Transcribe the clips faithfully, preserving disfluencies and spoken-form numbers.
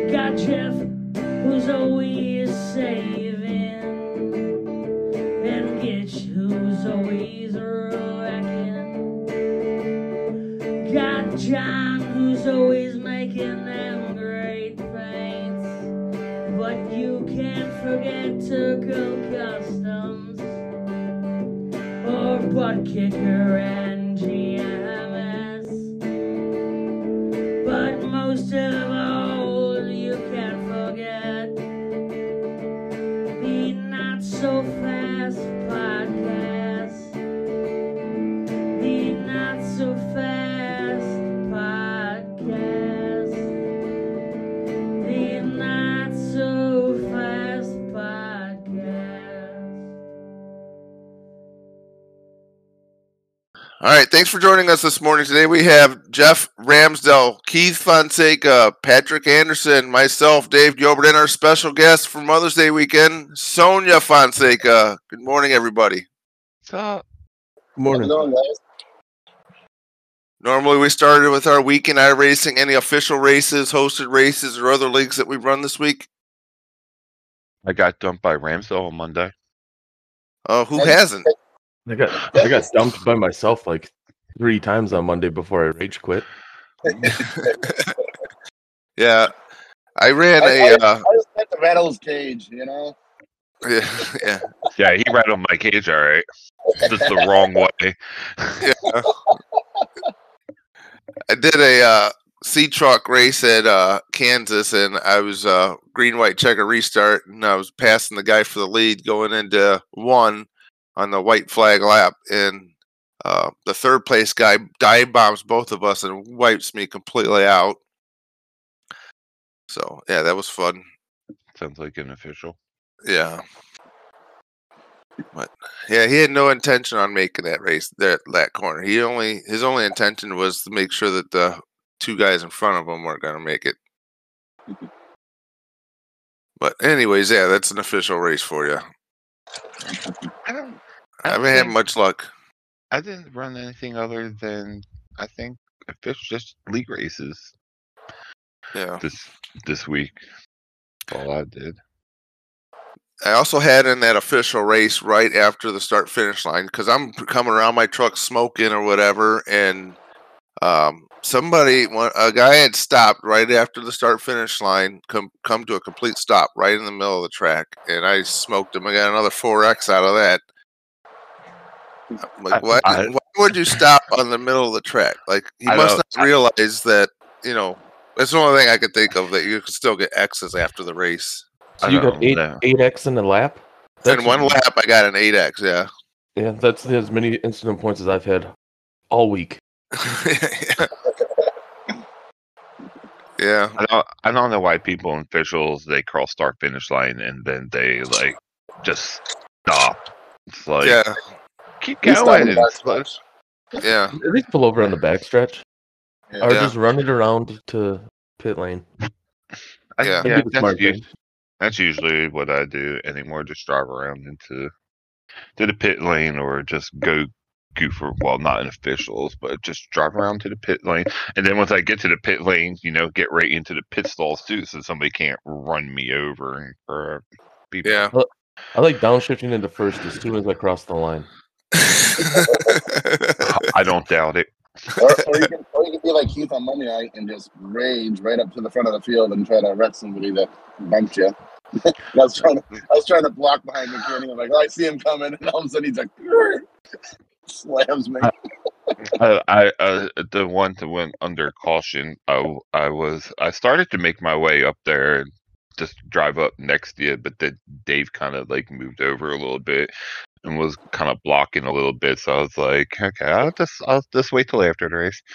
Got Jeff, who's always saving, and Gitch, who's always wrecking. Got John, who's always making them great paints, but you can't forget Turco Customs, or Butt Kicker and G M S. But most of all, you can't forget the Not So Fast podcast. The Not So Fast podcast. The Not So Fast podcast. All right, thanks for joining us this morning. Today we have Jeff Ramsdell, Keith Fonseca, Patrick Anderson, myself, Dave Gilbert, and our special guest for Mother's Day weekend, Sonia Fonseca. Good morning, everybody. What's up? Good morning. How's it going, guys? Normally we started with our weekend iRacing, any official races, hosted races, or other leagues that we've run this week. I got dumped by Ramsdell on Monday. Uh, who hasn't? I got I got dumped by myself like three times on Monday before I rage quit. Yeah, I ran I, a. I, Uh, I just had to rattle his cage, you know? yeah, yeah, Yeah, he rattled my cage all right. Just the wrong way. yeah. I did a uh, C truck race at uh, Kansas, and I was uh, green, white, checker, restart, and I was passing the guy for the lead going into one on the white flag lap, and uh, the third place guy dive bombs both of us and wipes me completely out. So yeah, that was fun. Sounds like an official. Yeah, but yeah, he had no intention on making that race, that that corner. He only his only intention was to make sure that the two guys in front of him weren't going to make it. But anyways, yeah, that's an official race for you. I don't. I I haven't had think- much luck. I didn't run anything other than I think official just league races Yeah. this this week. That's all I did. I also had in that official race right after the start finish line because I'm coming around my truck smoking or whatever, and um, somebody, one, a guy had stopped right after the start finish line, come come to a complete stop right in the middle of the track, and I smoked him. I got another four X out of that. I'm like, I- why, I- why would you stop on the middle of the track? Like, he I must know, not realize that, you know, that's the only thing I could think of, that you could still get X's after the race. So I you don't got eight know. eight X in the lap? In one lap, I got an eight X, yeah. Yeah, that's as many incident points as I've had all week. yeah. Yeah. I don't. I don't know why people in officials they cross start finish line and then they like just stop. It's like Yeah. keep He's going. starting It's back like- stretch. Yeah. At least pull over on the backstretch. Yeah. Or Yeah. just run it around to pit lane. I- Yeah. That'd be yeah, the that's, smart u- thing. that's usually what I do anymore. Just drive around into to the pit lane or just go goof or well, not in officials, but just drive around to the pit lane. And then once I get to the pit lane, you know, get right into the pit stalls too, so somebody can't run me over and or people. Yeah. I like downshifting into first as soon as I cross the line. I don't doubt it. or, or, you can, or you can be like Keith on Monday night and just rage right up to the front of the field and try to wreck somebody that bumped you. I was trying to, I was trying to block behind McKinney. I'm like, oh, I see him coming, and all of a sudden he's like, slams me. I, I uh, the one that went under caution. I, I was I started to make my way up there and just drive up next to you, but then Dave kind of like moved over a little bit and was kind of blocking a little bit. So I was like, okay, I'll just I'll just wait till after the race.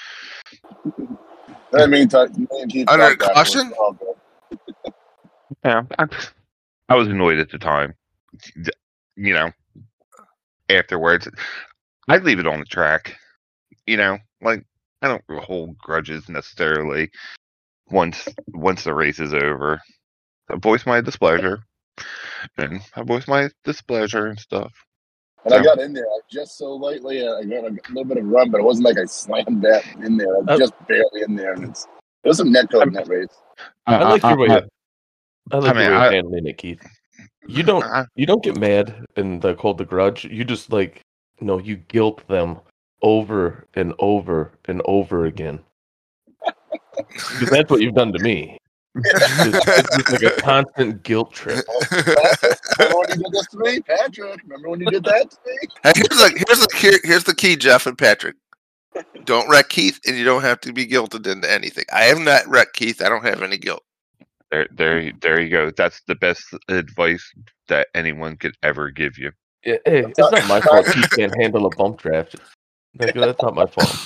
I mean, talk, me and Keith Under talked afterwards. caution? Oh, good. Yeah, I, I was annoyed at the time. You know, afterwards, I'd leave it on the track. You know, like I don't hold grudges necessarily. Once once the race is over, I voice my displeasure, and I voice my displeasure and stuff. And I got in there like, just so lightly. uh, I got a little bit of run, but it wasn't like I slammed that in there. I was Uh, just barely in there, and it's It was some net code in that race. I like your way. I, Of, I like I mean, your way I- of handling it, Keith. You don't. I- You don't get mad and like hold the grudge. You just like, you know, you guilt them over and over and over again. Because that's what you've done to me. It's, it's just like a constant guilt trip. Remember when you did this to me, Patrick? Remember when you did that to me? Hey, here's the here's the here, here's the key, Jeff and Patrick. Don't wreck Keith, and you don't have to be guilted into anything. I have not wrecked Keith. I don't have any guilt. there, there, there you go. That's the best advice that anyone could ever give you. Yeah, hey, it's not my fault Keith can't handle a bump draft. Like, that's not my fault.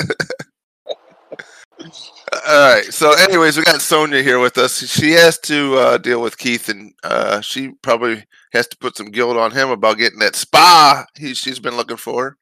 All right. So, anyways, we got Sonia here with us. She has to uh, deal with Keith, and uh, she probably has to put some guilt on him about getting that spa he, she's been looking for.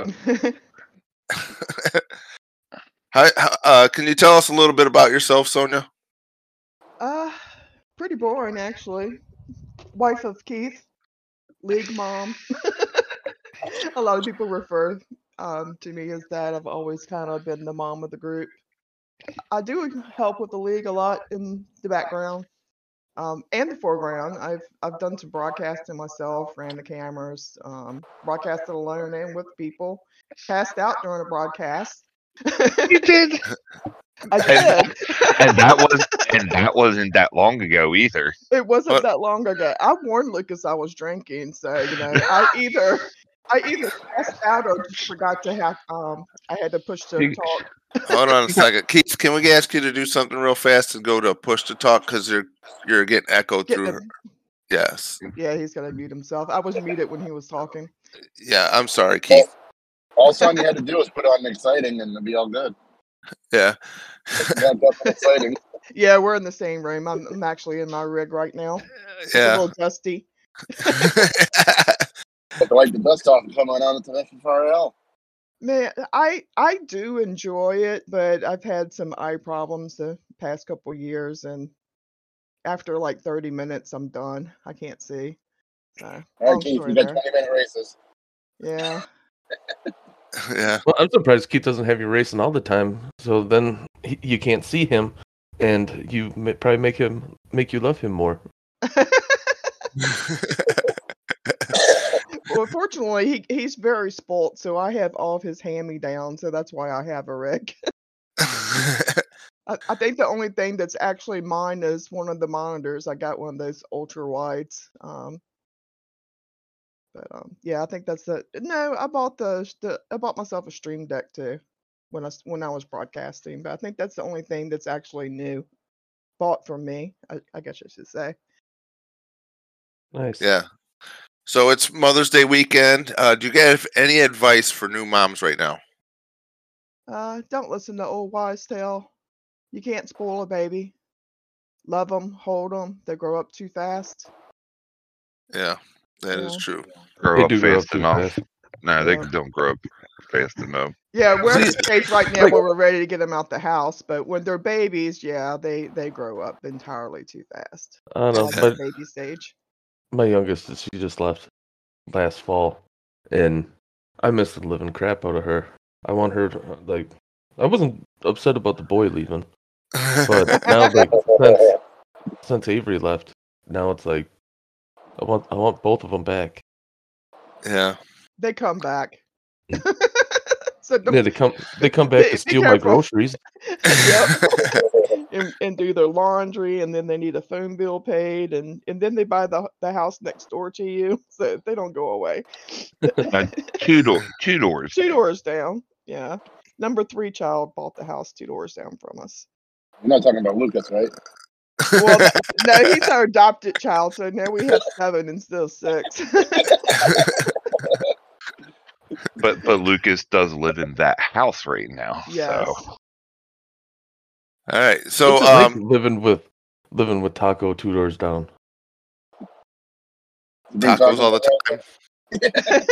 Hi, uh, can you tell us a little bit about yourself, Sonia? Uh, pretty boring actually. Wife of Keith, league mom. A lot of people refer um, to me as that. I've always kind of been the mom of the group. I do help with the league a lot in the background um, and the foreground. I've I've done some broadcasting myself, ran the cameras, um, broadcasted alone and with people. Passed out during a broadcast. You did, I did. and that was, and that wasn't that long ago either. It wasn't What? that long ago. I warned Lucas I was drinking, so you know, I either I either passed out or just forgot to have um I had to push to You- talk. Hold on a second, Keith. Can we ask you to do something real fast and go to push to talk because you're you're getting echoed Getting through. him- Yes. Yeah, he's gonna mute himself. I was muted when he was talking. Yeah. I'm sorry, Keith. All Sonya had to do was put on exciting and it'd be all good. Yeah. Yeah, definitely exciting. Yeah, we're in the same room. I'm, I'm actually in my rig right now. It's a Yeah. little dusty. But to wipe the dust off and come on out into F F R L. Man, I I do enjoy it, but I've had some eye problems the past couple years, and after like thirty minutes, I'm done. I can't see. So, All right, long Keith, story we got there. twenty minute races. Yeah. Yeah. Well, I'm surprised Keith doesn't have you racing all the time. So then he, you can't see him, and you may, probably make him make you love him more. Well, fortunately, he he's very spoilt, so I have all of his hand me down, so that's why I have a rig. I, I think the only thing that's actually mine is one of the monitors. I got one of those ultra wides. Um, but um, yeah, I think that's the. No, I bought the, the I bought myself a Stream Deck too, when I s- when I was broadcasting. But I think that's the only thing that's actually new, bought for me. I, I guess I should say. Nice. Yeah. So it's Mother's Day weekend. Uh, do you guys have any advice for new moms right now? Uh, don't listen to old wives' tale. You can't spoil a baby. Love them, hold them. They grow up too fast. Yeah, that is Yeah. true. Grow They up do grow fast up too enough. fast. No, they Yeah. don't grow up fast enough. Yeah, we're at the Please- stage right now like- where we're ready to get them out the house, but when they're babies, yeah, they they grow up entirely too fast. I don't know, Like but that baby stage. my youngest, she just left last fall, and I miss the living crap out of her. I want her to, like, I wasn't upset about the boy leaving, but now, like, since, since Avery left, now it's like, I want, I want both of them back. yeah. They come back. So the, Yeah, they come, they come back Be- to be steal my careful. groceries. yep. and, and do their laundry, and then they need a phone bill paid, and, and then they buy the the house next door to you, so they don't go away. Uh, two door, two doors. Two doors down. Yeah. Number three child bought the house two doors down from us. We're not talking about Lucas, right? Well, th- no, he's our adopted child, so now we have seven instead of six. But but Lucas does live in that house right now. Yes. So All right. So What's it like um, living with, living with Taco two doors down. Big tacos Taco all the Bell. time.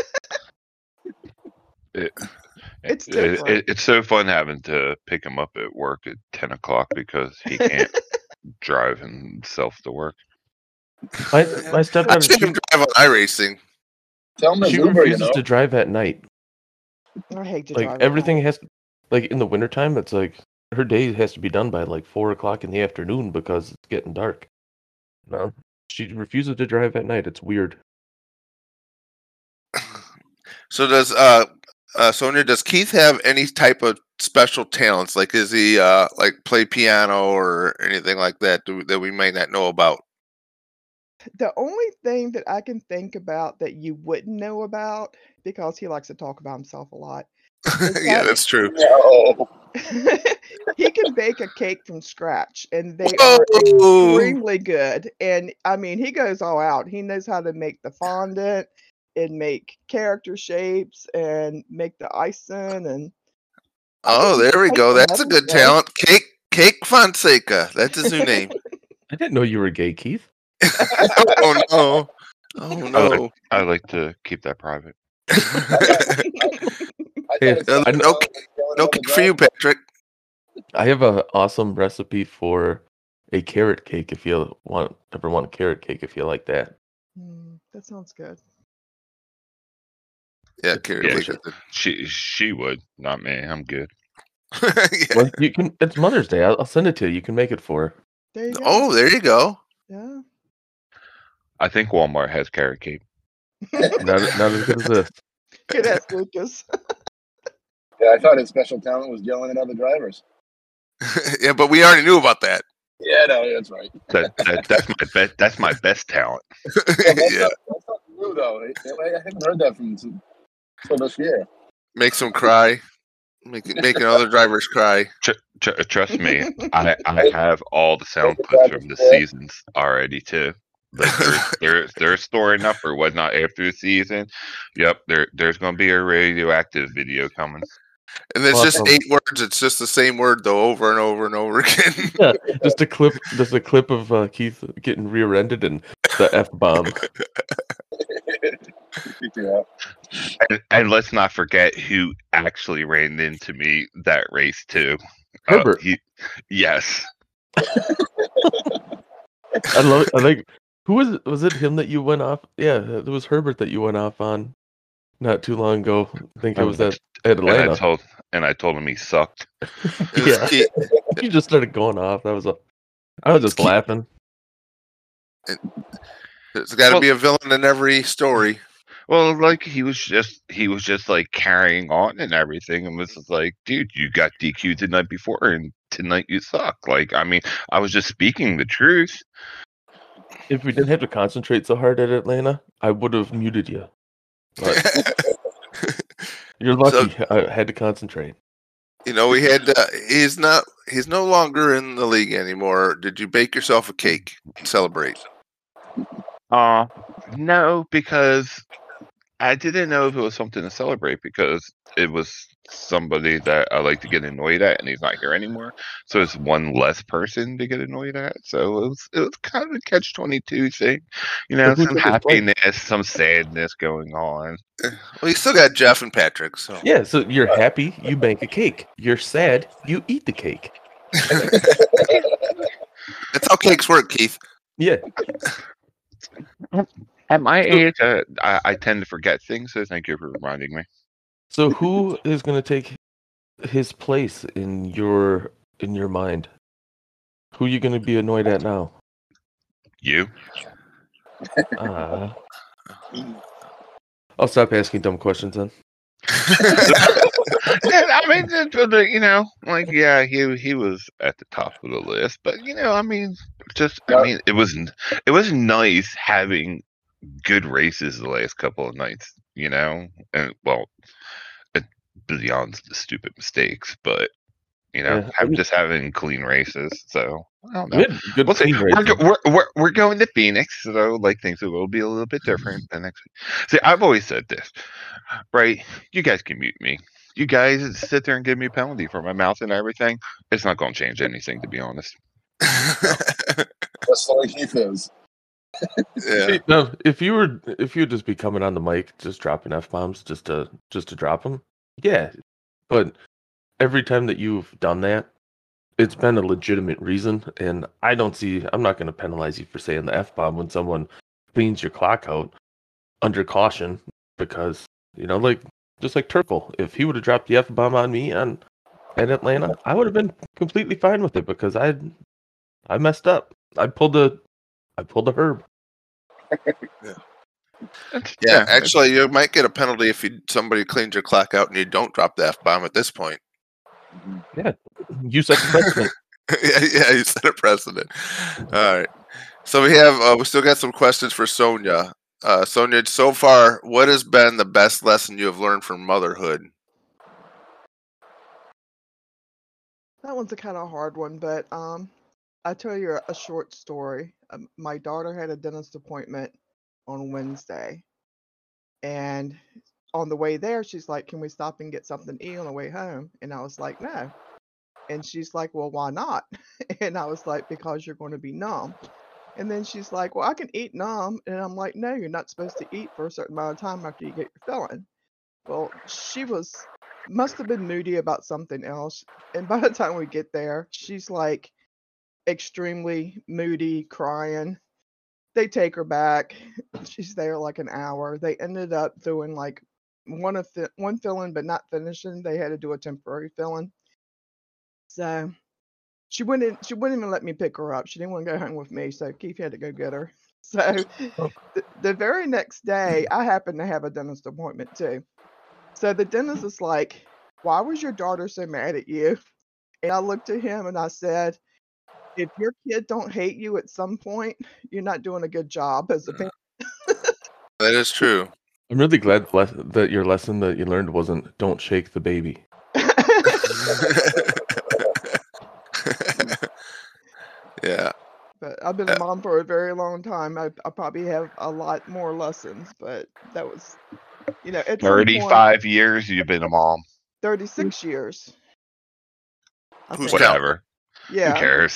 it, It's it, different. it, it's so fun having to pick him up at work at ten o'clock because he can't drive himself to work. My, my I stepdaughter, see him she, drive on iRacing. Tell him she it's Uber, you refuses know. to drive at night. I hate to Like drive. everything has, like in the wintertime, it's like her day has to be done by like four o'clock in the afternoon because it's getting dark. No, she refuses to drive at night. It's weird. So does uh, uh Sonia, does Keith have any type of special talents? Like, is he uh like play piano or anything like that do, that we may not know about? The only thing that I can think about that you wouldn't know about, because he likes to talk about himself a lot, is Yeah, that that's true. No. he can bake a cake from scratch, and they Whoa! are extremely good. And I mean, he goes all out. He knows how to make the fondant and make character shapes and make the icing. And I think Oh, he there can we paint go. for That's a Mother's good Day. talent. Cake Cake Fonseca. That's his new name. I didn't know you were gay, Keith. Oh no. Oh I like, no. I like to keep that private. I thought, I Hey, thought his no, special no, talent was yelling no at other cake for you, drivers. Patrick. I have an awesome recipe for a carrot cake if you want ever want a carrot cake if you like that. Mm, that sounds good. Yeah, carrot Yeah, cake. she, is good. she she would, not me. I'm good. Yeah. Well, you can. It's Mother's Day. I'll, I'll send it to you. You can make it for her. There you go. Oh, there you go. Yeah. I think Walmart has carrot cake. Not not as good as this. Good ass Lucas. Yeah, I thought his special talent was yelling at other drivers. Yeah, but we already knew about that. Yeah, no, that's right. That, that that's my best. That's my best talent. Yeah, that's, Yeah, not, that's not new, though. I, I haven't heard that from until this year. makes them cry, making making other drivers cry. Tr- tr- trust me, I I have all the sound clips from the seasons already too. Like they're they're they're storing up or whatnot after the season. Yep, there there's gonna be a radioactive video coming. And it's Awesome. just eight words. It's just the same word though, over and over and over again. Yeah, just a clip. Just a clip of uh, Keith getting rear-ended and the f bomb. Yeah. And, and let's not forget who actually ran into me that race too. Herbert. Uh, he, yes. I love. I like. Who was it? Was it him that you went off? Yeah, it was Herbert that you went off on not too long ago. I think it was at, at And I Atlanta. told and I told him he sucked. It was Yeah, Keith. you just started going off. That was a. I was just Keith. laughing. There's got to Well- be a villain in every story. Well, like he was just he was just like carrying on and everything, and was just like, dude, you got D Q'd the night before, and tonight you suck. Like, I mean, I was just speaking the truth. If we didn't have to concentrate so hard at Atlanta, I would have muted you. But you're lucky. I had to concentrate. You know, we had. Uh, he's not. He's no longer in the league anymore. Did you bake yourself a cake and celebrate? Uh no, because I didn't know if it was something to celebrate because it was somebody that I like to get annoyed at, and he's not here anymore. So it's one less person to get annoyed at. So it was it was kind of a catch twenty two thing, you know, who some took his place? happiness, some sadness going on. Well, you still got Jeff and Patrick. So Yeah, so you're happy, you bake a cake. You're sad, you eat the cake. that's how cakes work, Keith. Yeah. At my So- age, uh, I, I tend to forget things. So thank you for reminding me. So who is going to take his place in your in your mind? Who are you going to be annoyed at now? You. Uh, I'll stop asking dumb questions then. Yeah, I mean, it- it- you know, like yeah, he he was at the top of the list, but you know, I mean, just I Yeah. mean, it was n- it was nice having good races the last couple of nights, you know, and well, it, beyond the stupid mistakes, but you know, Yeah, I have, mean- just having clean races. So I don't know. We had good We'll see. clean We're, racing. go- we're, we're, we're going to Phoenix, so like things will be a little bit different than next week. See, I've always said this, right? You guys can mute me. You guys sit there and give me a penalty for my mouth and everything. It's not going to change anything, to be honest. Just like Keith is. Yeah. See, no, if you were if you'd just be coming on the mic, just dropping f bombs, just to just to drop them, yeah. But every time that you've done that, it's been a legitimate reason, and I don't see. I'm not going to penalize you for saying the f bomb when someone cleans your clock out under caution, because you know, like just like Turkle, if he would have dropped the f bomb on me on in Atlanta, I would have been completely fine with it because I I messed up. I pulled a I pulled a herb. It's- Yeah, it's- actually, you might get a penalty if you somebody cleans your clock out and you don't drop the F bomb at this point. You set the precedent. yeah, yeah, you set a precedent. All right. So we have uh, we still got some questions for Sonia. Uh, Sonia, so far, what has been the best lesson you have learned from motherhood? That one's a kind of hard one, but um, I'll tell you a, a short story. Um, my daughter had a dentist appointment on Wednesday, and on the way there, she's like, "Can we stop and get something to eat on the way home?" And I was like, "No." And she's like, "Well, why not?" And I was like, "Because you're going to be numb." And then she's like, "Well, I can eat numb." And I'm like, "No, you're not supposed to eat for a certain amount of time after you get your filling." Well, she was must have been moody about something else. And by the time we get there, she's like extremely moody, crying. They take her back. She's there like an hour. They ended up doing like one of the one filling, but not finishing. They had to do a temporary filling. So she wouldn't she wouldn't even let me pick her up. She didn't want to go home with me, so Keith had to go get her. So Oh. the, the very next day, I happened to have a dentist appointment too. So the dentist is like, "Why was your daughter so mad at you?" And I looked at him and I said, "If your kid don't hate you at some point, you're not doing a good job as a parent." That is true. I'm really glad the les- that your lesson that you learned wasn't "don't shake the baby." yeah. But I've been a mom for a very long time. I, I probably have a lot more lessons, but that was, you know, at some point, thirty-five years you've been a mom. thirty-six years. I Who's think. counting? Whatever. Who Yeah. cares?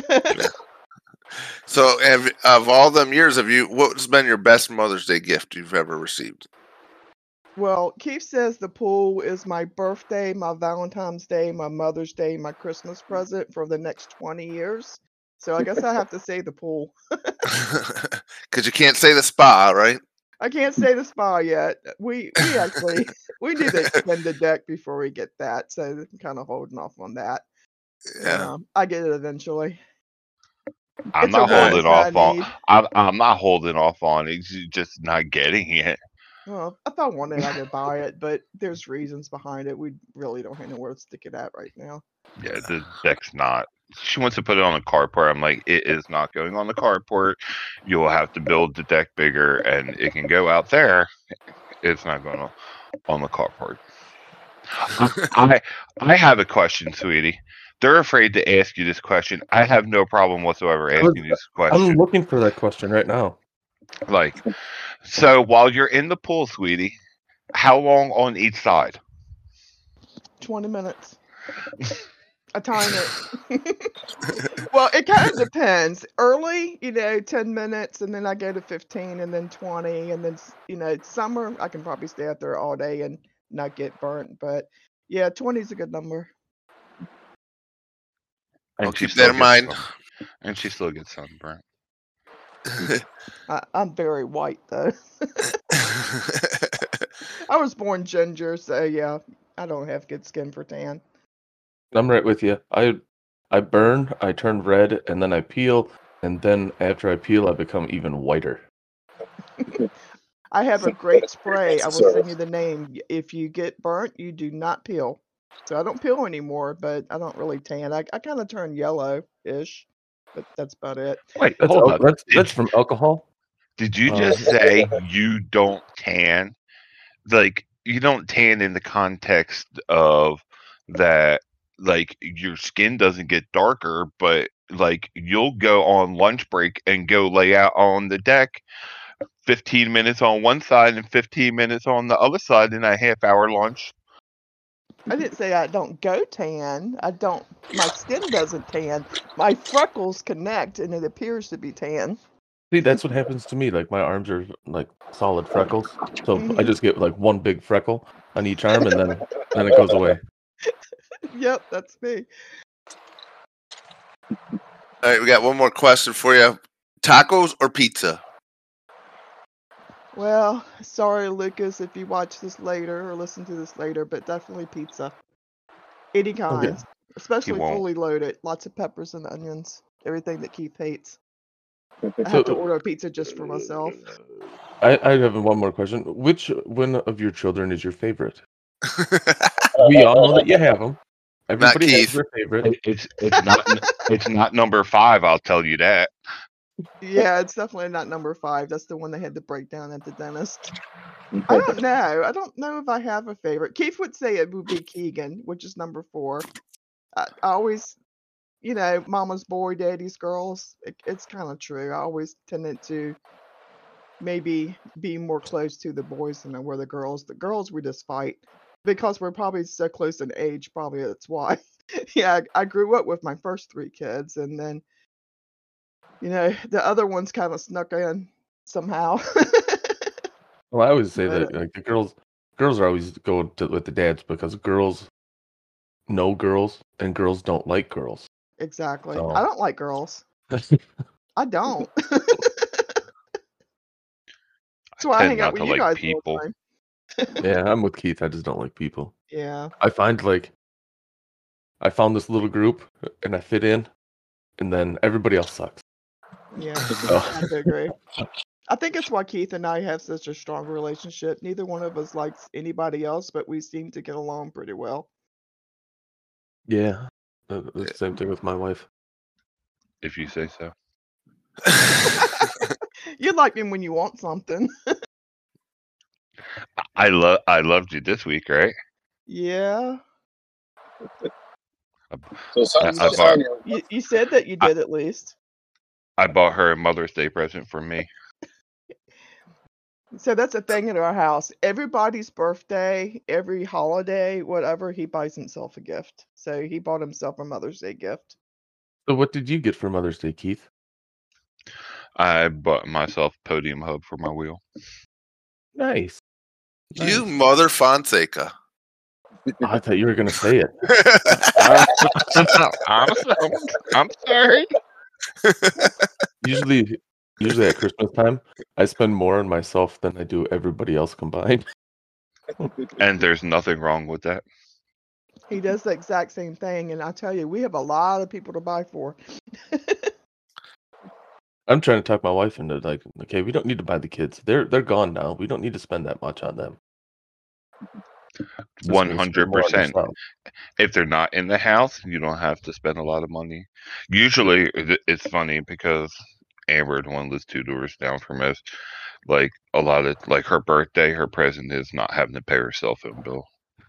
So, have, of all them years, have you? What's been your best Mother's Day gift you've ever received? Well, Keith says the pool is my birthday, my Valentine's Day, my Mother's Day, my Christmas present for the next twenty years. So I guess I have to say the pool. Because you can't say the spa, right? I can't say the spa yet. We we actually we need to extend the deck before we get that, so I'm kind of holding off on that. But, Yeah. um, I get it eventually. I'm It's a not holding want that I off on. need. I'm, I'm not holding off on it. It's just not getting it. Well, if I wanted, I could buy it, but there's reasons behind it. We really don't have nowhere to stick it at right now. Yeah, the deck's not. She wants to put it on the carport. I'm like, it is not going on the carport. You will have to build the deck bigger, and it can go out there. It's not going on on the carport. I I have a question, sweetie. They're afraid to ask you this question. I have no problem whatsoever I was- asking you this I'm question. looking for that question right now. Like, so while you're in the pool, sweetie, how long on each side? twenty minutes. I time it. Well, it kind of depends. Early, you know, ten minutes, and then I go to fifteen, and then twenty, and then, s- you know, summer, I can probably stay out there all day and not get burnt. But yeah, twenty is a good number. And I'll she keep still that in gets mind. sun- and she still gets sunburnt. I, I'm very white, though. I was born ginger, so yeah, I don't have good skin for tan. I'm right with you. I I burn, I turn red, and then I peel, and then after I peel, I become even whiter. I have a great spray. I will Service. send you the name. Y- If you get burnt, you do not peel. So I don't peel anymore, but I don't really tan. I, I kind of turn yellow-ish, but that's about it. Wait, That's hold al- up. that's Did, that's from alcohol. did you Um, just say you don't tan? Like, you don't tan in the context of that, like, your skin doesn't get darker, but like, you'll go on lunch break and go lay out on the deck fifteen minutes on one side and fifteen minutes on the other side in a half hour lunch. I didn't say I don't go tan. I don't. My skin doesn't tan. My freckles connect, and it appears to be tan. See, that's what happens to me. Like my arms are like solid freckles, so I Mhm. just get like one big freckle on each arm, and then then it goes away. Yep, that's me. All right, we got one more question for you. Tacos or pizza? Well, sorry, Lucas, if you watch this later or listen to this later, but definitely pizza. Any kinds, especially won't. fully loaded. Lots of peppers and onions. Everything that Keith hates. I So- have to order a pizza just for myself. I, I have one more question. Which one of your children is your favorite? We all know that you have them. Everybody has Keith. their favorite. It- It's it's not it's not number five. I'll tell you that. Yeah, it's definitely not number five. That's the one they had to break down at the dentist. I don't know. I don't know if I have a favorite. Keith would say it would be Keegan, which is number four. I, I always, you know, mama's boy, daddy's girls. It, it's kind of true. I always tended to maybe be more close to the boys than I were the girls. The girls we just fight because we're probably so close in age. Probably that's why. Yeah, I, I grew up with my first three kids, and then, you know, the other ones kind of snuck in somehow. Well, I always say But- that like, the girls, girls are always go to with the dads because girls know girls and girls don't like girls. Exactly. So- I don't like girls. I don't. That's why I tend hang out not with to you like guys people. all the time. Yeah, I'm with Keith. I just don't like people. Yeah. I find like I found this little group and I fit in, and then everybody else sucks. Yeah. Oh. I have to agree. I think it's why Keith and I have such a strong relationship. Neither one of us likes anybody else, but we seem to get along pretty well. Yeah, uh, the same thing with my wife. If you say so. You like me when you want something. I love I loved you this week, right? Yeah. So, Son- I- so I bought- Sonya, You, you said that you I- did at least. I bought her a Mother's Day present for me. So that's a thing in our house. Everybody's birthday, every holiday, whatever, he buys himself a gift. So he bought himself a Mother's Day gift. So, what did you get for Mother's Day, Keith? I bought myself a podium hub for my wheel. Nice. You Nice. mother Fonseca. I thought you were gonna say it. I'm, I'm sorry. Usually, usually at Christmas time, I spend more on myself than I do everybody else combined. And there's nothing wrong with that. He does the exact same thing, and I tell you, we have a lot of people to buy for. I'm trying to talk my wife into like, okay, we don't need to buy the kids. They're they're gone now. We don't need to spend that much on them. Just One need to spend hundred more on percent. yourself. If they're not in the house, you don't have to spend a lot of money. Usually, it- it's funny because Amber, the one lives two doors down from us, like a lot of like her birthday, her present is not having to pay her cell phone bill.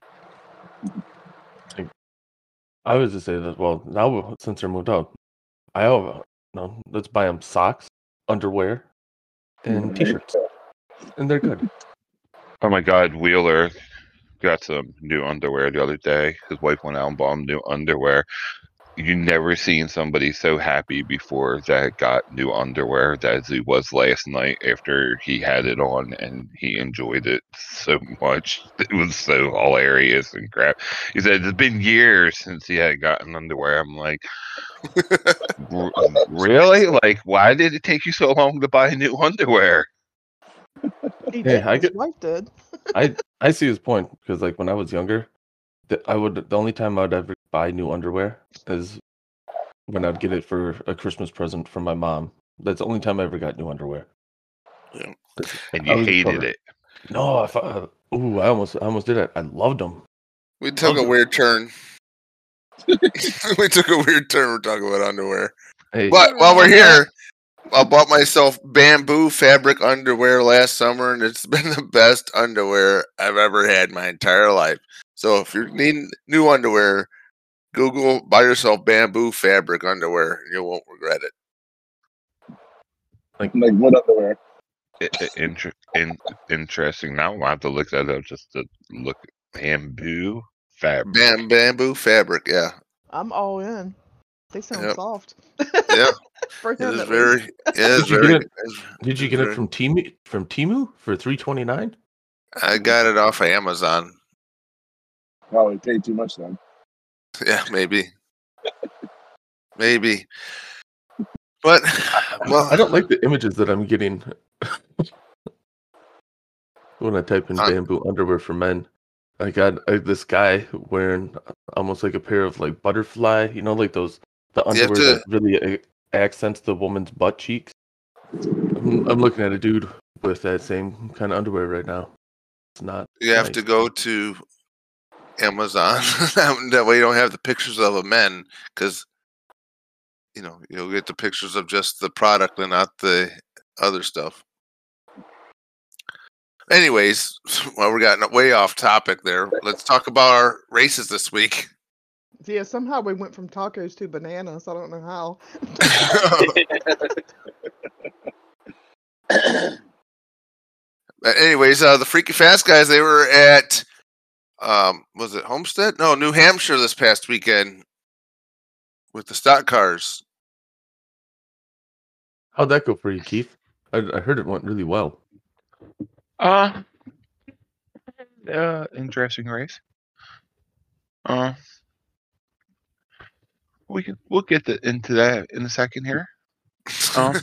I was just say that. Well, now since they're moved out, I have no. Let's buy them socks, underwear, and Right. t-shirts, and they're good. Oh my God, Wheeler got some new underwear the other day. His wife went out and bought him new underwear. You never seen somebody so happy before that got new underwear as he was last night after he had it on and he enjoyed it so much. It was so hilarious and crap. He said it's been years since he had gotten underwear. I'm like, "R- really? Like, why did it take you so long to buy new underwear? He Hey, did. I His get- wife did. I I see his point because like when I was younger, the, I would the only time I'd ever buy new underwear is when I'd get it for a Christmas present from my mom. That's the only time I ever got new underwear. And I you was hated covered. it. No, I thought, ooh, I almost I almost did it. I loved them. We took a Okay. weird turn. we took a weird turn. We're talking about underwear. Hey, But while we're here, I bought myself bamboo fabric underwear last summer, and it's been the best underwear I've ever had in my entire life. So if you're needing new underwear, Google buy yourself bamboo fabric underwear, and you won't regret it. like what underwear? I- I- inter- in- interesting. Now I have to look that up just to look. Bamboo fabric. Bam, bamboo fabric, yeah, I'm all in. They sound Yep. soft. yeah. For It him, is at very, least. it is Did you very. get it- it's- did you it's get it very- from Timu from Timu for three twenty nine? I got it off of Amazon. Probably paid too much then. Yeah, maybe, maybe. But well, I don't like the images that I'm getting when I type in Uh, bamboo underwear for men. I got uh, this guy wearing almost like a pair of like butterfly, you know, like those the You have underwear to. that really uh, accents the woman's butt cheeks. I'm, I'm looking at a dude with that same kind of underwear right now. It's not You have nice. to go to Amazon. That way you don't have the pictures of the men, because you know you'll get the pictures of just the product and not the other stuff. Anyways, well, we got way off topic there. Let's talk about our races this week. Yeah, somehow we went from tacos to bananas. I don't know how. But anyways, uh, the Freaky Fast guys, they were at, um, was it Homestead? No, New Hampshire this past weekend with the stock cars. How'd that go for you, Keith? I, I heard it went really well. Uh, uh, interesting race. Uh, we can we'll get the, into that in a second here. Um,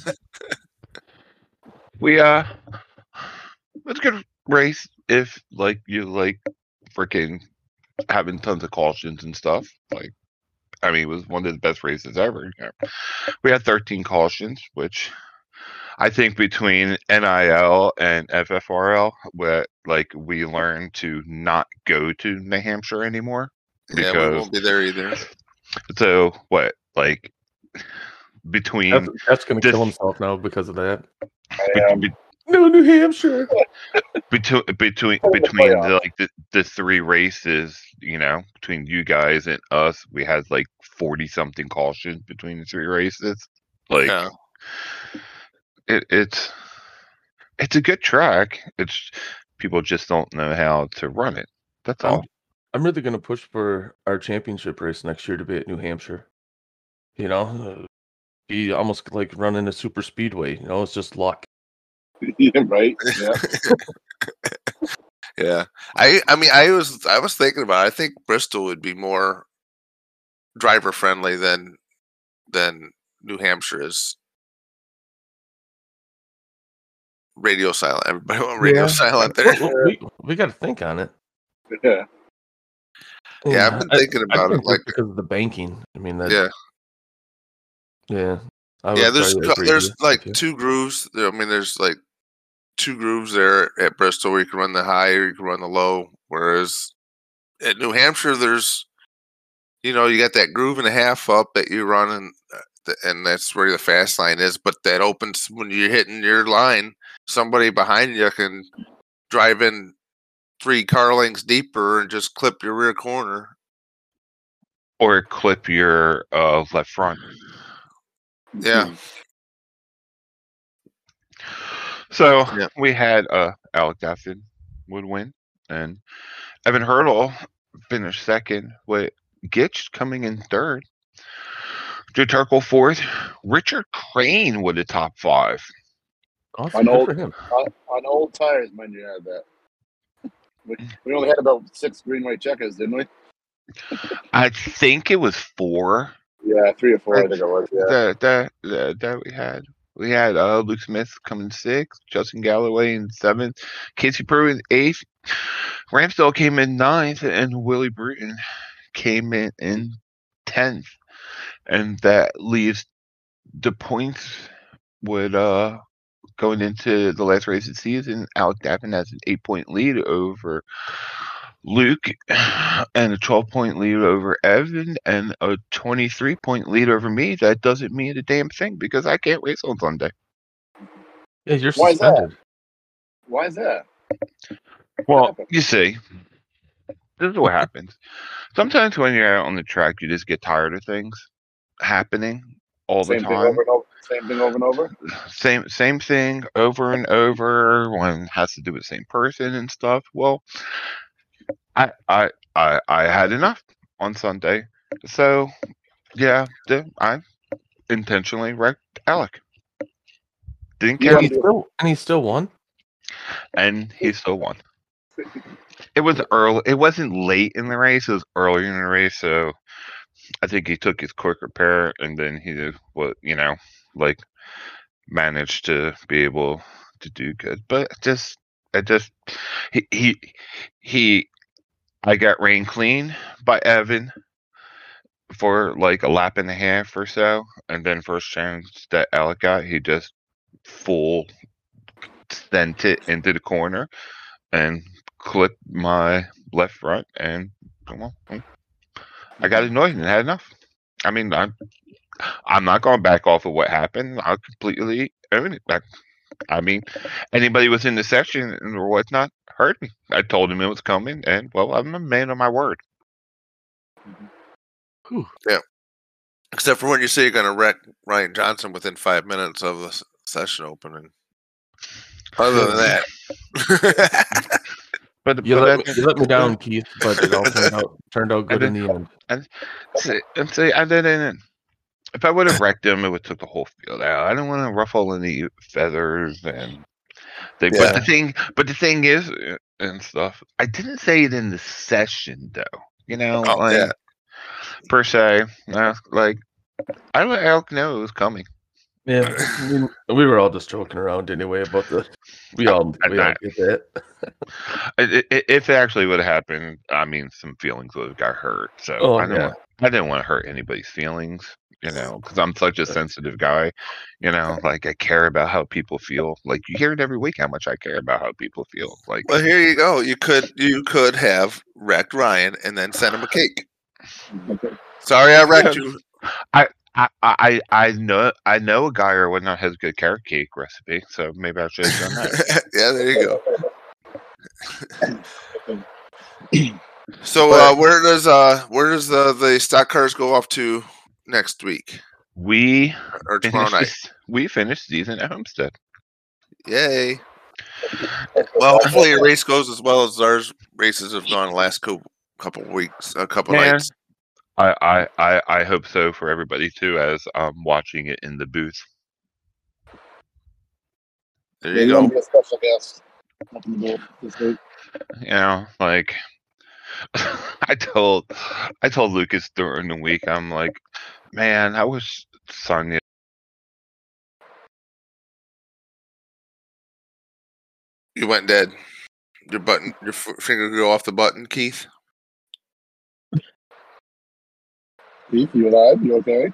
we uh, it's a good race if like you like freaking having tons of cautions and stuff. Like, I mean, it was one of the best races ever. Yeah. We had thirteen cautions, which I think between N I L and F F R L, where like we learned to not go to New Hampshire anymore. Yeah, we won't be there either. So what, like between That's, that's gonna this- kill himself now because of that. be- be- No, New Hampshire. between between between the, like the, the three races, you know, between you guys and us, we had like forty something cautions between the three races. Like Yeah. it, it's it's a good track. It's people just don't know how to run it. That's all. I'm, I'm really gonna push for our championship race next year to be at New Hampshire. You know, uh, be almost like running a super speedway. You know, it's just luck. Yeah, right. Yeah. Yeah. I I mean I was I was thinking about it. I think Bristol would be more driver friendly than than New Hampshire is. Radio silent. Everybody went radio Yeah. silent there. Well, well, we we got to think on it. Yeah. Yeah, I've been I- thinking I about think it, like- just because of the banking. I mean, that, Yeah. yeah. I Yeah, would there's probably cou- agree there's with like you. two grooves. There- I mean, there's like two grooves there at Bristol where you can run the high or you can run the low. Whereas at New Hampshire, there's, you know, you got that groove and a half up that you run, and uh, th- and that's where the fast line is. But that opens when you're hitting your line. Somebody behind you can drive in three car lengths deeper and just clip your rear corner. Or clip your uh, left front. Yeah. So Yeah. we had uh, Alec Daffin would win, and Evan Hurdle finished second, with Gitch coming in third. Joe Turkle fourth. Richard Crane with the top five. Awesome. On Good old, for him. on, on old tires, mind you, had that. We, we only had about six green white checkers, didn't we? I think it was four Yeah, three or four, I think it was. Yeah. that that that, that we had. We had uh, Luke Smith coming sixth, Justin Galloway in seventh, Casey Pruitt in eighth, Ramsdale came in ninth, and Willie Bruton came in in tenth. And that leaves the points with uh going into the last race of the season. Alec Daffin has an eight point lead over Luke, and a twelve point lead over Evan, and a twenty-three point lead over me. That doesn't mean a damn thing because I can't race on Sunday. Yeah, you're Why is that? suspended. Why is that? Well, happened? you see, this is what happens. Sometimes when you're out on the track, you just get tired of things happening all Same the thing time. over and over. Same thing over and over. Same same thing over and over when it has to do with the same person and stuff. Well, I I I, I had enough on Sunday, so yeah, the, I intentionally wrecked Alec. Didn't You care, And wanna he do- still and he still won. and he still won. It was early. It wasn't late in the race. It was early in the race, so I think he took his quick repair, and then he did what you know, like managed to be able to do good. But just, I just, he he he I got rain clean by Evan for like a lap and a half or so, and then first chance that Alec got, he just full sent it into the corner and clipped my left front, and come on, I got annoyed and had enough. I mean, I'm I'm not going back off of what happened. I completely own it. I, I mean, anybody was in the section or whatnot heard me. I told him it was coming, and well, I'm a man of my word. Whew. Except for when you say you're going to wreck Ryan Johnson within five minutes of the s- session opening. Other than that, But You but let me, that- you let me down, Keith, but it all turned out turned out good in the end. and see, and see, I didn't. If I would have wrecked him, it would took the whole field out. I don't want to ruffle any feathers and. Thing. But the Yeah. thing, but the thing is, uh, and stuff. I didn't say it in the session though. You know, Oh, like yeah. per se, uh, like I let Alec know it was coming. Yeah, I mean, we were all just joking around anyway about the. We all I- we all I- get that. I- I- If it actually would have happened, I mean, some feelings would have got hurt. So Oh, I didn't yeah. want, I didn't want to hurt anybody's feelings. You know, because I'm such a sensitive guy. You know, like I care about how people feel. Like you hear it every week how much I care about how people feel. Like Well, here you go. You could you could have wrecked Ryan and then sent him a cake. Sorry, I wrecked you. I, I, I, I know I know a guy or whatnot has a good carrot cake recipe, so maybe I should have done that. Yeah, there you go. So uh, where does uh where does the the stock cars go off to next week We or tomorrow finished night? this- we finished season at Homestead. Yay! Well, hopefully your race goes as well as ours races have gone the last couple couple weeks, a couple Yeah. nights. I, I, I, I hope so for everybody too, as I'm watching it in the booth. There Yeah, you you go. want to be a special guest. Nothing to do this week. You know, like I told I told Lucas during the week, I'm like, man, I wish Sonya. You went dead. Your button, your f- finger go off the button, Keith. Keith, you alive? You okay?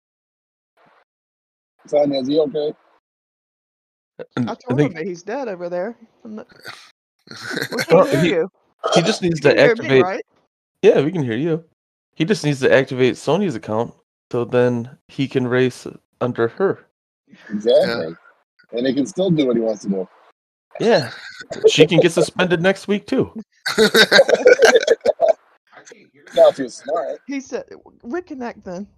Sonia, is he okay? And I I told think him that he's dead over there. I'm not- We Well, can't hear he- you. he just needs You to can hear me, activate. right? Yeah, we can hear you. He just needs to activate Sony's account so then he can race under her. Exactly. And he can still do what he wants to do. Yeah, she can get suspended next week too. Not too smart. He said, reconnect then.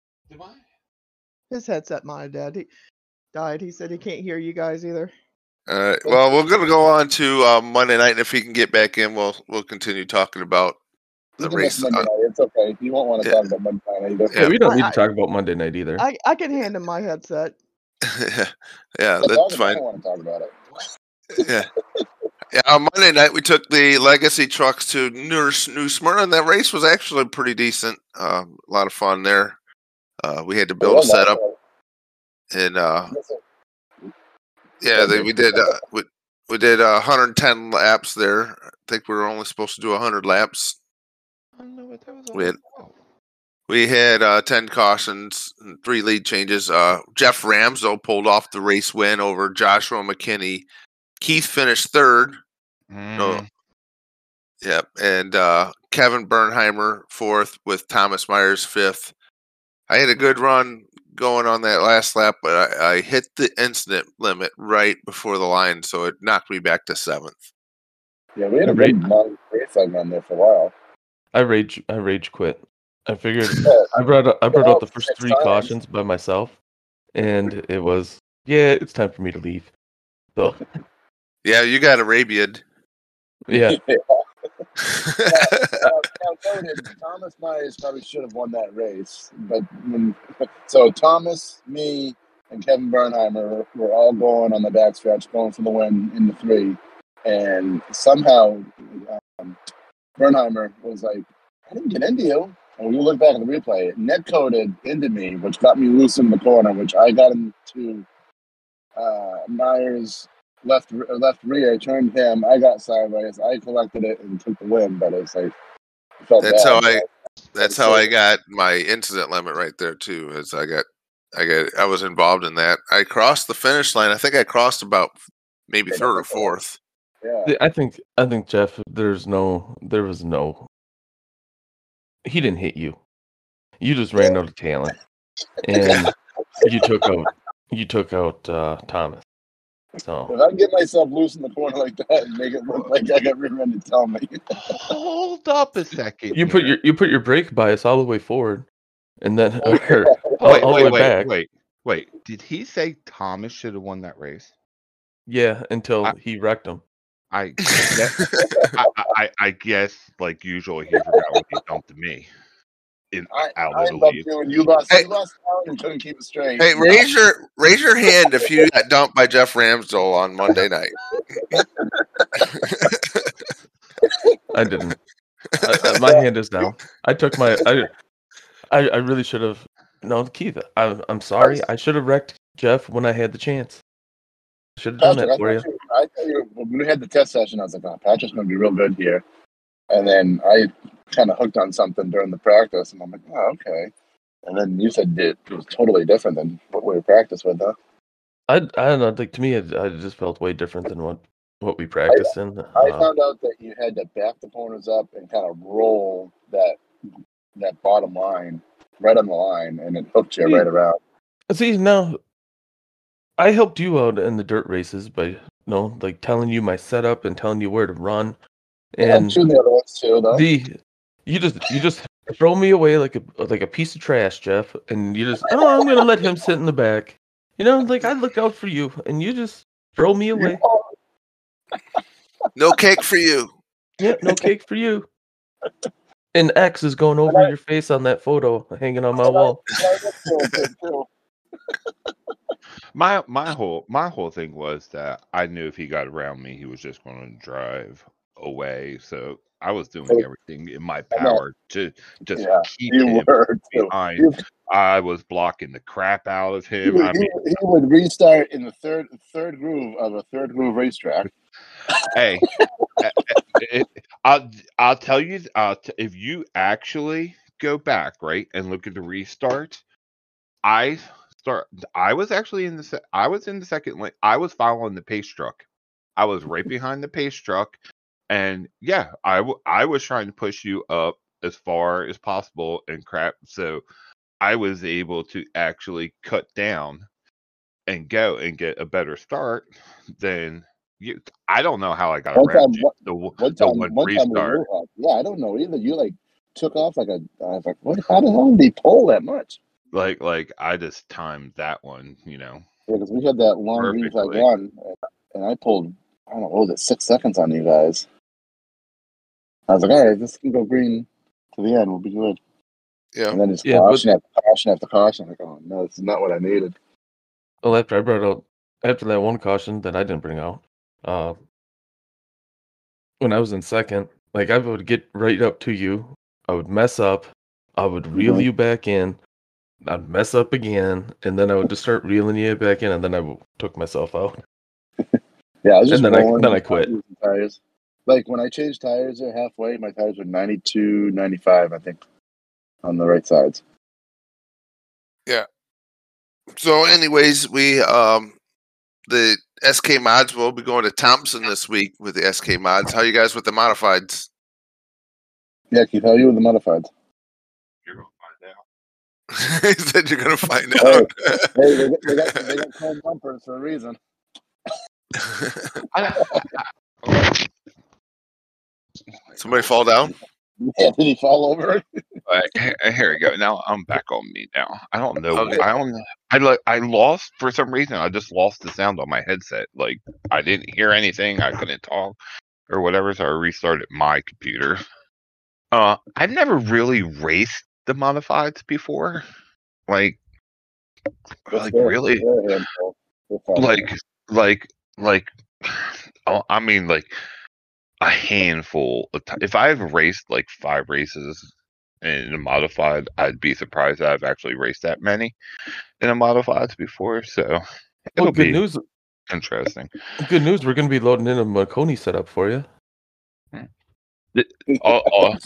His headset might have died. He died. He said he can't hear you guys either. All right. Well, we're gonna go on to uh, Monday night, and if he can get back in, we'll we'll continue talking about You the can race. miss Monday Uh, night. It's okay. You won't want to Yeah. talk about Monday night either. Yeah. Yeah, we don't need I- to talk about Monday night either. I, I can hand him my headset. yeah, Talk that's about it. I fine. don't want to talk about it. Yeah. Yeah, on Monday night we took the legacy trucks to New, New Smyrna, and that race was actually pretty decent. Um, a lot of fun there. Uh, we had to build a setup, and uh, yeah, they, we did uh, we, we did uh, one hundred ten laps there. I think we were only supposed to do one hundred laps. I don't know what that was all We had, about. we had uh, ten cautions, and three lead changes. Uh, Jeff Ramsdell pulled off the race win over Joshua McKinney. Keith finished third. No. Mm, Yep, and uh, Kevin Bernheimer fourth with Thomas Myers fifth. I had a good run going on that last lap, but I, I hit the incident limit right before the line, so it knocked me back to seventh. Yeah, we had a Right. good long race segment there for a while. I rage. I rage quit. I figured Yeah, I brought out, I brought out the first Six three times. cautions by myself, and it was yeah, it's time for me to leave. So Yeah, you got Arabian. yeah, yeah. Now, now, noted, Thomas Myers probably should have won that race, but when, so Thomas, me, and Kevin Bernheimer were all going on the backstretch, going for the win in the three, and somehow um, Bernheimer was like, "I didn't get into you." And we look back at the replay, net coded into me, which got me loose in the corner, which I got into uh, Myers' left left rear, turned him. I got sideways. I collected it and took the win, but it's like Felt That's bad. how I. That's how So- I got my incident limit right there too. As I got, I got, I was involved in that. I crossed the finish line. I think I crossed about maybe third or fourth. Yeah. I think I think Jeff, there's no, there was no. He didn't hit you. You just ran out of talent, and you took out you took out uh, Thomas. So If I get myself loose in the corner like that and make it look like I got rear-ended, tell me. Hold up a second. you put here. your you put your brake bias all the way forward, and then Oh, or, all, wait, all wait, the way wait, back. wait, wait. Did he say Thomas should have won that race? Yeah, until I- he wrecked him. I, that, I, I, I guess, like usual, he forgot what he dumped to me. In I, out I of the loved lead. you, and you lost. Hey. You lost out and couldn't keep it straight. Hey, raise your raise your hand if you got dumped by Jeff Ramsdell on Monday night. I didn't. I, I, my hand is down. I took my. I, I, I really should have. No, Keith. I, I'm sorry. I should have wrecked Jeff when I had the chance. Should have done Patrick, that I for you. thought you, I thought you when we had the test session, I was like, oh, Patrick's going to be real good here. And then I kind of hooked on something during the practice, and I'm like, oh, okay. And then you said it was totally different than what we practiced with, huh? I, I don't know. Like to me, it, I just felt way different than what what we practiced in. I Uh, found out that you had to back the corners up and kind of roll that that bottom line right on the line, and it hooked you Yeah. right around. See now, I helped you out in the dirt races by you know, like telling you my setup and telling you where to run, And I'm and shooting the other ones too, though. the you just you just throw me away like a like a piece of trash, Jeff, and you just oh I'm gonna let him sit in the back, you know, like I look out for you, and you just throw me away. No cake for you. Yeah, no cake for you. And X is going over your face on that photo hanging on my wall. My my whole my whole thing was that I knew if he got around me, he was just going to drive away. So I was doing Oh. everything in my power to just Yeah, keep you him were too. behind. You, I was blocking the crap out of he, him. would, I he, mean, would- he would restart in the third third groove of a third groove racetrack. hey, eh, eh, it, I'll I'll tell you, uh, if you actually go back right and look at the restart, I start. I was actually in the. se- I was in the second lane. I was following the pace truck. I was right behind the pace truck, and yeah, I w- I was trying to push you up as far as possible and crap. So I was able to actually cut down and go and get a better start than you. I don't know how I got One around time, you. one, The w- one the time, one one time we restart. were up. Yeah, I don't know either. You like took off like a. I was like, what? How the hell did he pull that much? Like like I just timed that one. You know. Yeah, because we had that long green flag Perfectly. run, and, and I pulled. I don't know, what was it, six seconds on you guys? I was like, all right, this can go green to the end. We'll be good. Yeah. And then it's Yeah, but- caution after caution after caution. I'm like, oh no, this is not what I needed. Well, after I brought out after that one caution that I didn't bring out, uh, when I was in second, like I would get right up to you, I would mess up, I would reel Mhm. you back in, I'd mess up again, and then I would just start reeling you back in, and then I w- took myself out. Yeah, I was just And then I- rolling. then I with quit. tires and Tires. Like when I changed tires there halfway, my tires were ninety-two, ninety-five, I think, on the right sides. So, anyways, we um the S K mods will be going to Thompson this week with the S K mods. How you guys with the modifieds? Yeah, Keith, how are you with the modifieds? You're gonna find out. He said you're gonna find Hey, out. hey, they got, they got, they got chrome bumpers for a reason. I, I, Somebody fall down? Yeah, did he fall over? Right, here here we go. Now I'm back on me. Now I don't know. Okay. I don't. I like. I lost for some reason. I just lost the sound on my headset. Like I didn't hear anything. I couldn't talk or whatever. So I restarted my computer. Uh, I've never really raced the modifieds before. Like, like They're- really, they're a handful. They're fun. like, like, like. oh, I mean, like a handful of times. If I've raced like five races in a modified, I'd be surprised that I've actually raced that many in a modifieds before. So Well, it'll good be news. interesting. Good news. We're going to be loading in a Marconi setup for you. All, all,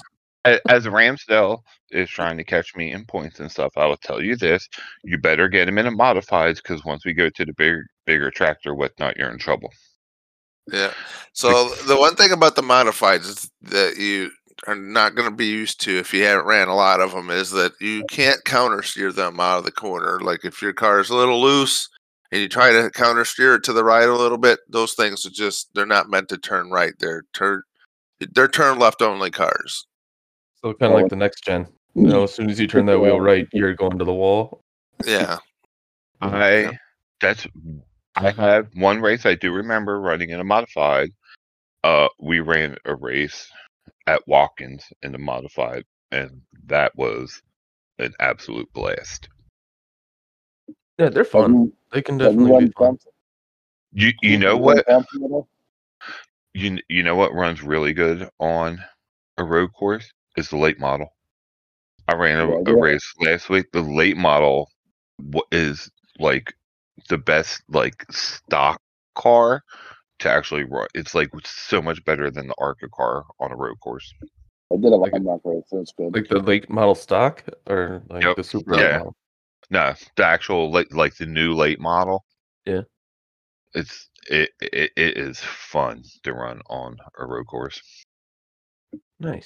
A- As Ramsdale is trying to catch me in points and stuff, I will tell you this: you better get him in a modifieds because once we go to the big, bigger tractor whatnot, you're in trouble. Yeah. So the one thing about the modifieds is that you are not going to be used to if you haven't ran a lot of them is that you can't counter steer them out of the corner. Like if your car is a little loose and you try to counter steer it to the right a little bit, those things are just they're not meant to turn right. They're turn they're turn left only cars. So kind of like the next gen. You know, as soon as you turn that wheel right, you're going to the wall. Yeah. I that's I have one race I do remember running in a modified. Uh, we ran a race at Watkins in a modified, and that was an absolute blast. Yeah, they're Have fun. you, They can have you definitely run be fun. Thompson? You you know Have you what run Thompson at all? you you know what runs really good on a road course is the late model. I ran a, Good a idea. race last week. The late model wa- is like the best like stock car to actually run. It's like so much better than the ARCA car on a road course. I did a Like- line rock race, so it's good. Like the late model stock or like Yep. the super late Yeah. model. No, the actual like like the new late model. Yeah. It's it it, it is fun to run on a road course. Nice.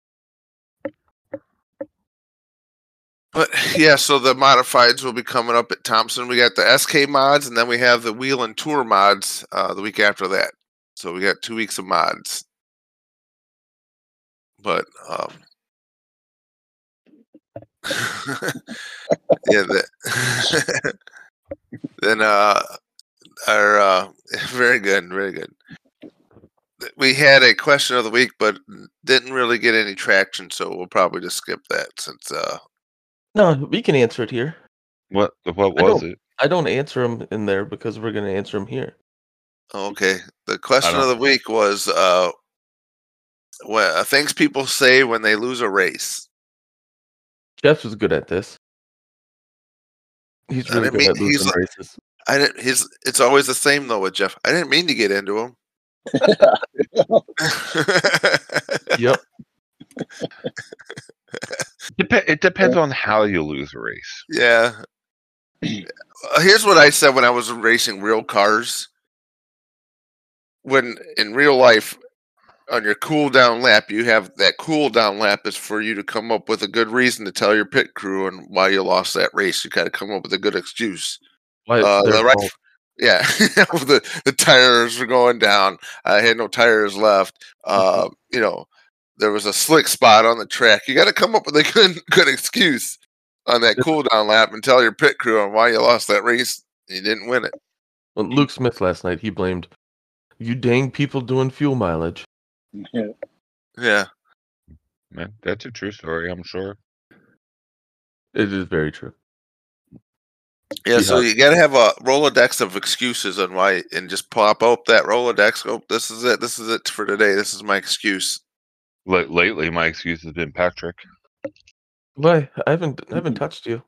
But yeah, so the modifieds will be coming up at Thompson. We got the S K mods, and then we have the wheel and tour mods uh, the week after that. So we got two weeks of mods. But um, yeah, the, then uh, our uh, very good, very good. We had a question of the week, but didn't really get any traction, so we'll probably just skip that since. Uh, No, we can answer it here. What what I was don't- it? I don't answer them in there because we're going to answer them here. okay, the question of don't- the week was uh, what uh, things people say when they lose a race. Jeff is good at this. He's I really didn't good mean- at he's losing like- races. I didn't. His it's always the same though with Jeff. I didn't mean to get into him. Yep. Dep- it depends on how you lose a race. Yeah. Uh, Here's what I said when I was racing real cars. When in real life, on your cool down lap, you have that cool down lap is for you to come up with a good reason to tell your pit crew and why you lost that race. You got to come up with a good excuse. Why it's Uh, their the right, fault. yeah, the the tires were going down. I had no tires left. Uh, you know, there was a slick spot on the track. You got to come up with a good good excuse on that cool down lap and tell your pit crew on why you lost that race. You didn't win it. Well, Luke Smith last night, he blamed you dang people doing fuel mileage. Yeah. Yeah. Man, that's a true story, I'm sure. It is very true. Yeah, so Yeah. you got to have a Rolodex of excuses on why, and just pop up that Rolodex. Go, this is it. This is it for today. This is my excuse. Like lately, my excuse has been Patrick. Why? I haven't I haven't touched you.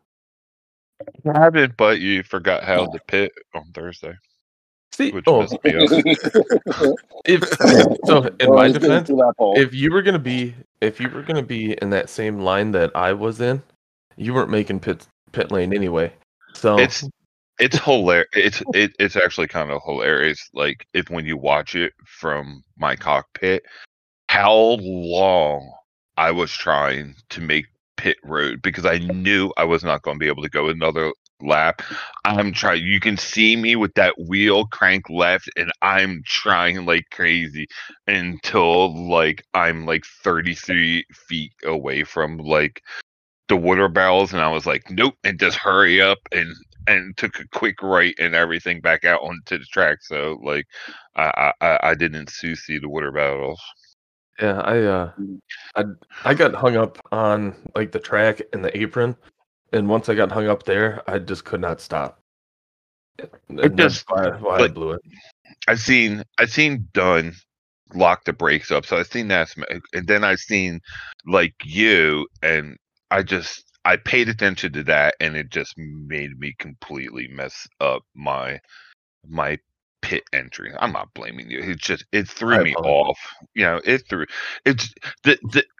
I haven't, but you forgot how to pit on Thursday, See, which oh, messed me up. if so, in Well, my he's getting defense, through that hole. if you were gonna be if you were gonna be in that same line that I was in, you weren't making pit pit lane anyway. So It's it's hilarious. It's it, it's actually kind of hilarious. Like if when you watch it from my cockpit, how long I was trying to make pit road because I knew I was not going to be able to go another lap. I'm trying. You can see me with that wheel crank left, and I'm trying like crazy until like I'm like thirty-three feet away from like the water barrels, and I was like, nope, and just hurry up and and took a quick right and everything back out onto the track. So like, I I, I didn't see the water barrels. yeah, I uh, I I got hung up on like the track and the apron, and once I got hung up there, I just could not stop. And It that's just- why, why I like- blew it. I seen I seen Dunn lock the brakes up, so I seen that, sm- and then I seen like you, and I just I paid attention to that, and it just made me completely mess up my my pit entry. I'm not blaming you. It just it threw I me apologize. off. You know, it threw it's the the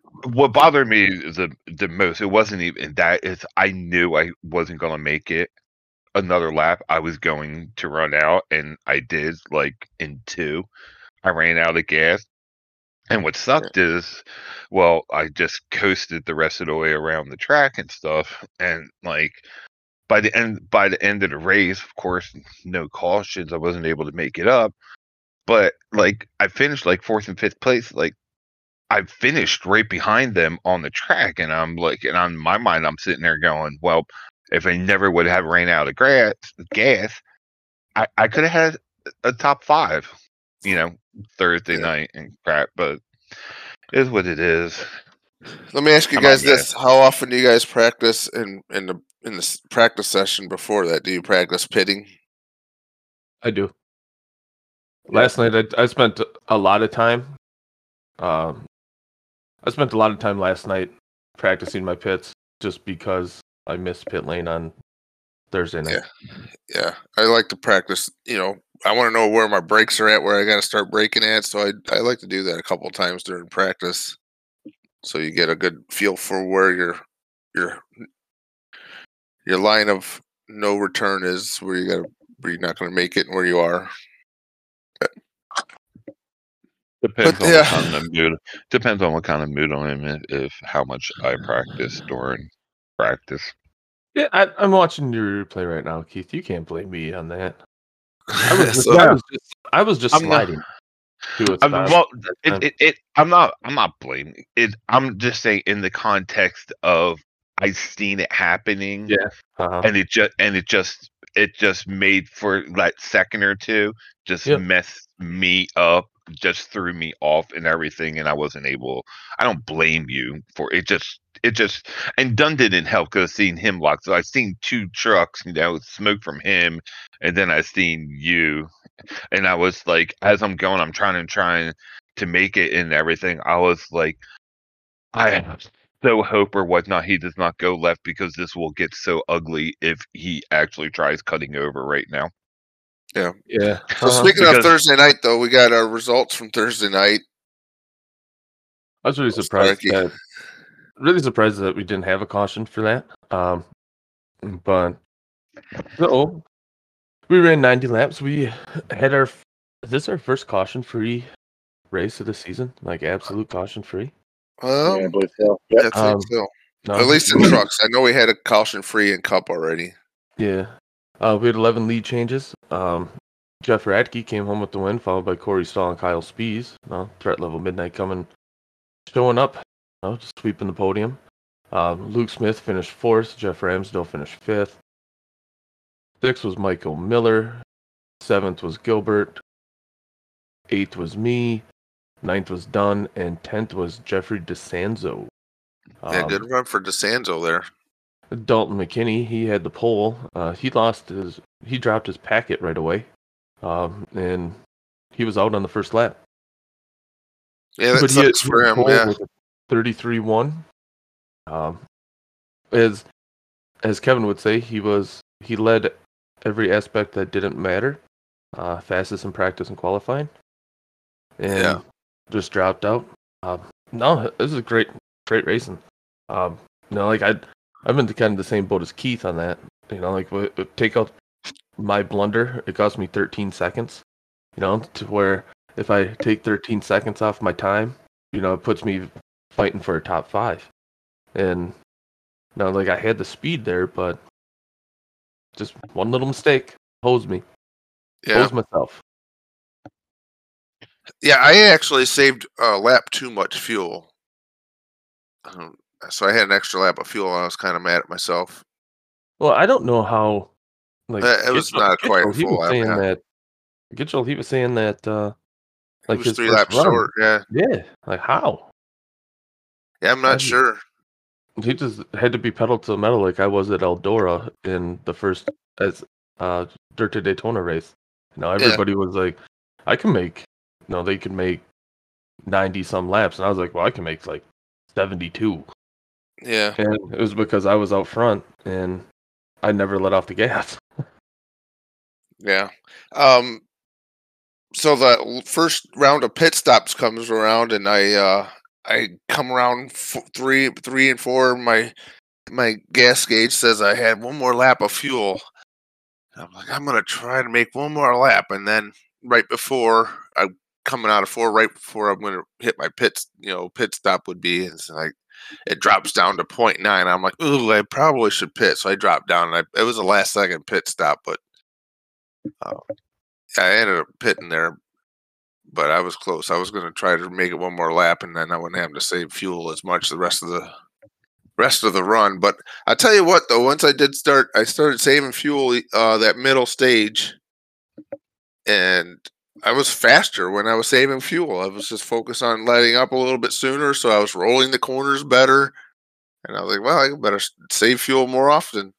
what bothered me is the the most. It wasn't even that. It's I knew I wasn't gonna make it another lap. I was going to run out, and I did. Like in two, I ran out of gas. And what sucked is, well, I just coasted the rest of the way around the track and stuff, and like by the end by the end of the race, of course, no cautions. I wasn't able to make it up, but like I finished like fourth and fifth place. Like I finished right behind them on the track, and I'm like, and on my mind, I'm sitting there going, well, if I never would have ran out of grass, gas, I, I could have had a top five, you know, Thursday Yeah. night and crap, but it is what it is. Let me ask you Come on, guys this: how often do you guys practice in in the in the s- practice session before that? Do you practice pitting? I do. Last night I, I spent a lot of time. Um, I spent a lot of time last night practicing my pits just because I missed pit lane on Thursday night. Yeah, I like to practice. You know, I want to know where my brakes are at, where I got to start braking at. So I I like to do that a couple of times during practice, so you get a good feel for where your your your line of no return is, where you got where you're not going to make it, and where you are. Depends But, on yeah. what kind of mood. Depends on what kind of mood I'm in. If how much I practice during practice. Yeah, I, I'm watching your replay right now, Keith. You can't blame me on that. I was just, So- I was just, I was just I'm not- sliding to its I'm, best. well, time. it, it, it, I'm not. I'm not blaming it. I'm just saying in the context of I've seen it happening. Yeah. Uh-huh. and it just and it just it just made for that second or two just Yep. messed me up, just threw me off and everything, and I wasn't able. I don't blame you for it. Just it just and Dunn didn't help because I seen him locked. So I seen two trucks, you know, smoke from him, and then I seen you, and I was like, as I'm going, I'm trying and trying to make it and everything. I was like, I so hope or whatnot he does not go left because this will get so ugly if he actually tries cutting over right now. Yeah. So Uh-huh. speaking of Because- Thursday night, though, we got our results from Thursday night. I was really Oh, surprised Starkey. that really surprised that we didn't have a caution for that. Um, but so we ran ninety laps. We had our is this our first caution free race of the season? Like absolute caution free. Well, yeah, I believe so. I Yep. think Um, so. No, At least in trucks. I know we had a caution free in Cup already. Yeah. Uh, we had eleven lead changes. Um, Jeff Radke came home with the win, followed by Corey Stahl and Kyle Spees. No, threat level midnight coming, showing up, you know, just sweeping the podium. Um, Luke Smith finished fourth. Jeff Ramsdale finished fifth. Sixth was Michael Miller. Seventh was Gilbert. Eighth was me. Ninth was Dunn, and tenth was Jeffrey DeSanzo. Yeah, Um, good run for DeSanzo there. Dalton McKinney, he had the pole. Uh, he lost his, he dropped his packet right away, um, and he was out on the first lap. Yeah, that But he had- sucks he for had him. pole Yeah. with a thirty-three one. Um, as as Kevin would say, he was he led every aspect that didn't matter. Uh, fastest in practice and qualifying, and Yeah. just dropped out. Uh, no, this is great, great racing. Um, you know, like I, I've been kind of the same boat as Keith on that. You know, like w- w- take out my blunder, it cost me thirteen seconds. You know, to where if I take thirteen seconds off my time, you know, it puts me fighting for a top five. And you know, like I had the speed there, but just one little mistake hosed me, Yeah. hosed myself. Yeah, I actually saved a lap too much fuel. Um, so I had an extra lap of fuel, and I was kind of mad at myself. Well, I don't know how. Like Uh, it was Gitchell- not quite a Gitchell, he full was lap, saying yeah. that. Gitchell, he was saying that. Uh, He like was his three first laps run. short. Yeah. Yeah, like how? Yeah, I'm not That'd be- sure. He just had to be pedal to the metal like I was at Eldora in the first as uh Dirt to Daytona race. You know, everybody was like, I can make you know, they could make ninety some laps, and I was like, well, I can make like seventy two. Yeah. And it was because I was out front and I never let off the gas. Yeah. Um. So the l- first round of pit stops comes around, and I uh I come around f- three, three and four. My my gas gauge says I had one more lap of fuel. I'm like, I'm gonna try to make one more lap, and then right before I'm coming out of four, right before I'm gonna hit my pit, you know, pit stop would be, it's like it drops down to point nine. I'm like, ooh, I probably should pit, so I dropped down. And I, it was a last second pit stop, but uh, I ended up pitting there. But I was close. I was gonna try to make it one more lap, and then I wouldn't have to save fuel as much the rest of the rest of the run. But I tell you what, though, once I did start, I started saving fuel uh, that middle stage, and I was faster when I was saving fuel. I was just focused on letting up a little bit sooner, so I was rolling the corners better. And I was like, well, I better s- save fuel more often.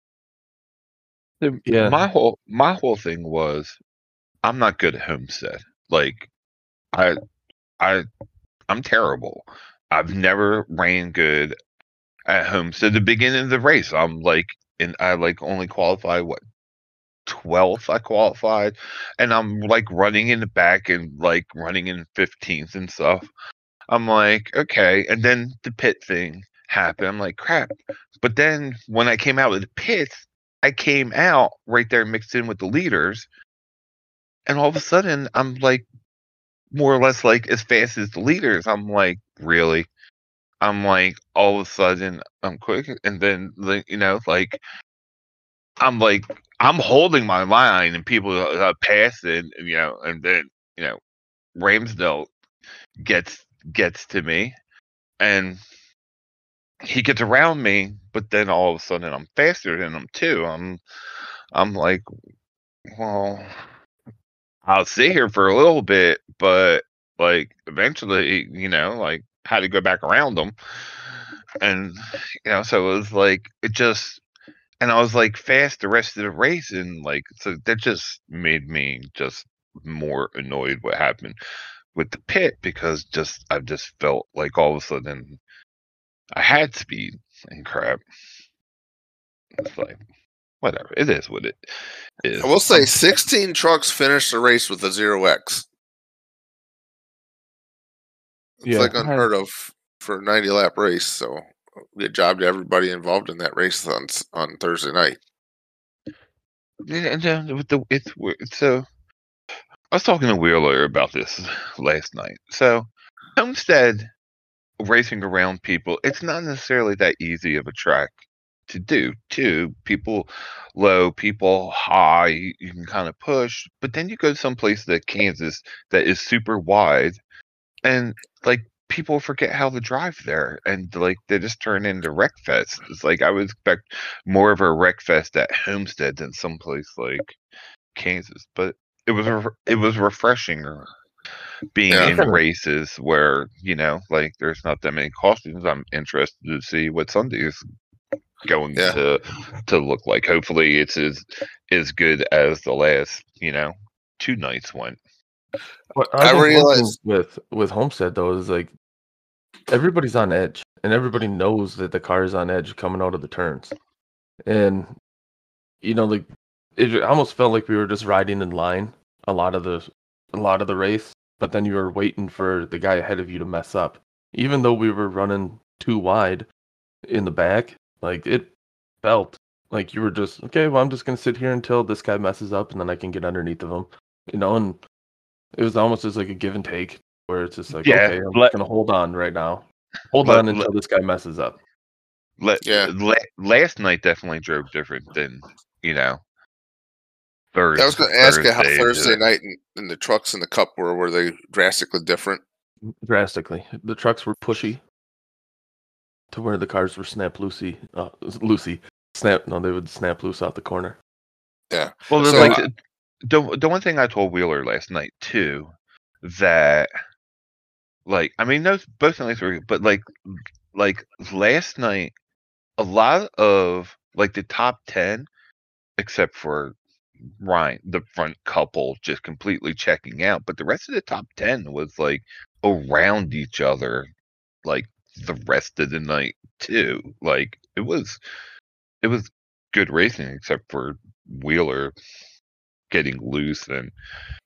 The- Yeah. My whole my whole thing was I'm not good at Homestead. Like I I I'm terrible. I've never ran good at Homestead. The beginning of the race, I'm like, and I like only qualified what twelfth. I qualified, and I'm like running in the back and like running in fifteenth and stuff. I'm like, okay, and then the pit thing happened. I'm like, crap. But then when I came out of the pits, I came out right there mixed in with the leaders, and all of a sudden I'm like more or less like as fast as the leaders. I'm like, really? I'm like, all of a sudden I'm quick, and then like you know, like I'm like I'm holding my line, and people uh, passing, you know, and then you know, Ramsdale gets gets to me, and he gets around me, but then all of a sudden I'm faster than him too. I'm I'm like, well, I'll sit here for a little bit, but like eventually, you know, like had to go back around them. And you know, so it was like it just and I was like fast the rest of the race, and like so that just made me just more annoyed what happened with the pit, because just I just felt like all of a sudden I had speed and crap. It's like whatever. It is what it is. I will say Um, sixteen trucks finished the race with a zero X. It's Yeah. like I had- unheard of for a ninety lap race. So good job to everybody involved in that race on s- on Thursday night. yeah, and then with the it's weird. So I was talking to Wheeler about this last night. So Homestead racing around people, it's not necessarily that easy of a track to do. Too people low, people high. You, you can kind of push, but then you go someplace like Kansas that is super wide, and like people forget how to drive there, and like they just turn into wreck fest. It's like I would expect more of a wreck fest at Homestead than someplace like Kansas, but it was re- it was refreshing uh, being Yeah. in races where you know like there's not that many costumes. I'm interested to see what Sunday is going Yeah. to to look like. Hopefully, it's as as good as the last you know two nights went. What I I've been thinking realized- with with Homestead though is like everybody's on edge, and everybody knows that the car is on edge coming out of the turns, and you know, like it almost felt like we were just riding in line a lot of the a lot of the race, but then you were waiting for the guy ahead of you to mess up, even though we were running too wide in the back. Like it felt like you were just okay. Well, I'm just gonna sit here until this guy messes up, and then I can get underneath of him, you know, and it was almost just like a give and take, where it's just like, Yeah, okay, I'm let- just gonna hold on right now, hold let- on let- until this guy messes up. La- Yeah. la- last night definitely drove different than you know. Thursday, I was going to ask you how Thursday, Thursday uh, night and, and the trucks in the Cup were. Were they drastically different? Drastically, the trucks were pushy to where the cars were snap loosey, uh, loosey, snap. No, they would snap loose out the corner. Yeah. Well, So, like uh, the the one thing I told Wheeler last night too, that like I mean those both nights were, but like like last night, a lot of like the top ten, except for Ryan, the front couple just completely checking out, but the rest of the top ten was like around each other, like the rest of the night too. Like it was it was good racing, except for Wheeler getting loose and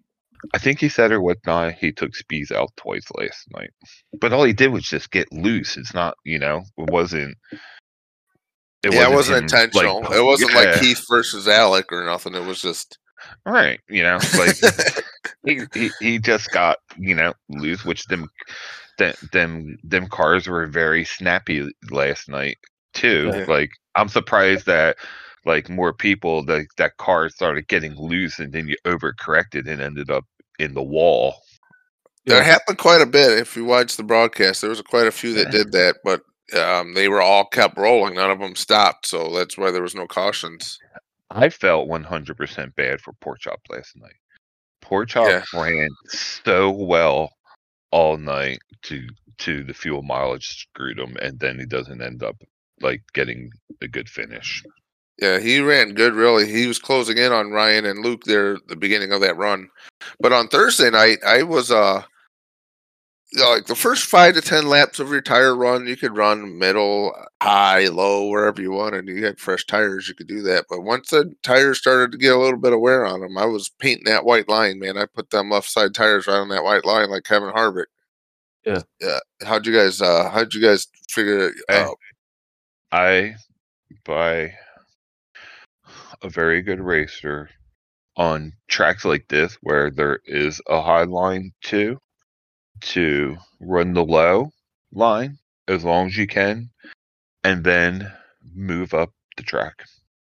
I think he said or whatnot. He took Spees out twice last night, but all he did was just get loose. It's not, you know, it wasn't. It yeah, it wasn't wasn't him, like, intentional. It wasn't like yeah, Keith versus Alec or nothing. It was just right. You know, like he, he he just got, you know, loose. Which them them them them cars were very snappy last night too. Yeah. Like I'm surprised that like more people that that car started getting loose and then you overcorrected and ended up in the wall. That Yeah. happened quite a bit. If you watch the broadcast, there was quite a few that did that, but um, they were all kept rolling. None of them stopped, so that's why there was no cautions. I felt one hundred percent bad for Porkchop last night. Porkchop Yeah. ran so well all night to to the fuel mileage screwed him, and then he doesn't end up like getting a good finish. Yeah, he ran good. Really, he was closing in on Ryan and Luke there at the beginning of that run. But on Thursday night, I was uh, you know, like the first five to ten laps of your tire run, you could run middle, high, low, wherever you wanted. You had fresh tires, you could do that. But once the tires started to get a little bit of wear on them, I was painting that white line, man. I put them left side tires right on that white line, like Kevin Harvick. Yeah. Yeah. How'd you guys? Uh, how'd you guys figure it Hey, out? I, by a very good racer on tracks like this where there is a high line too, to run the low line as long as you can and then move up the track.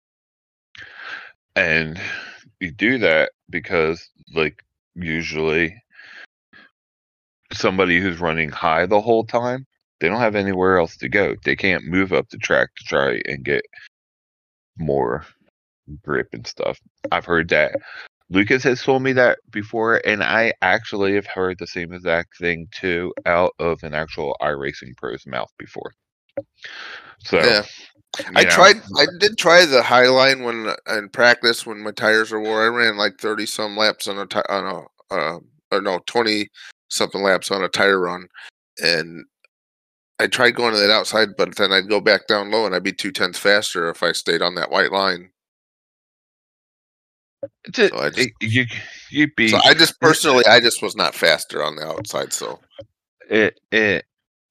And you do that because like usually somebody who's running high the whole time, they don't have anywhere else to go. They can't move up the track to try and get more grip and stuff. I've heard that. Lucas has told me that before, and I actually have heard the same exact thing too out of an actual iRacing pro's mouth before. So Yeah. you I know, tried. I did try the high line when in practice when my tires were wore. I ran like thirty some laps on a ti- on a uh, or no twenty something laps on a tire run, and I tried going to that outside, but then I'd go back down low and I'd be two tenths faster if I stayed on that white line. to, So I just, you you'd be so I just personally, I just was not faster on the outside. So it it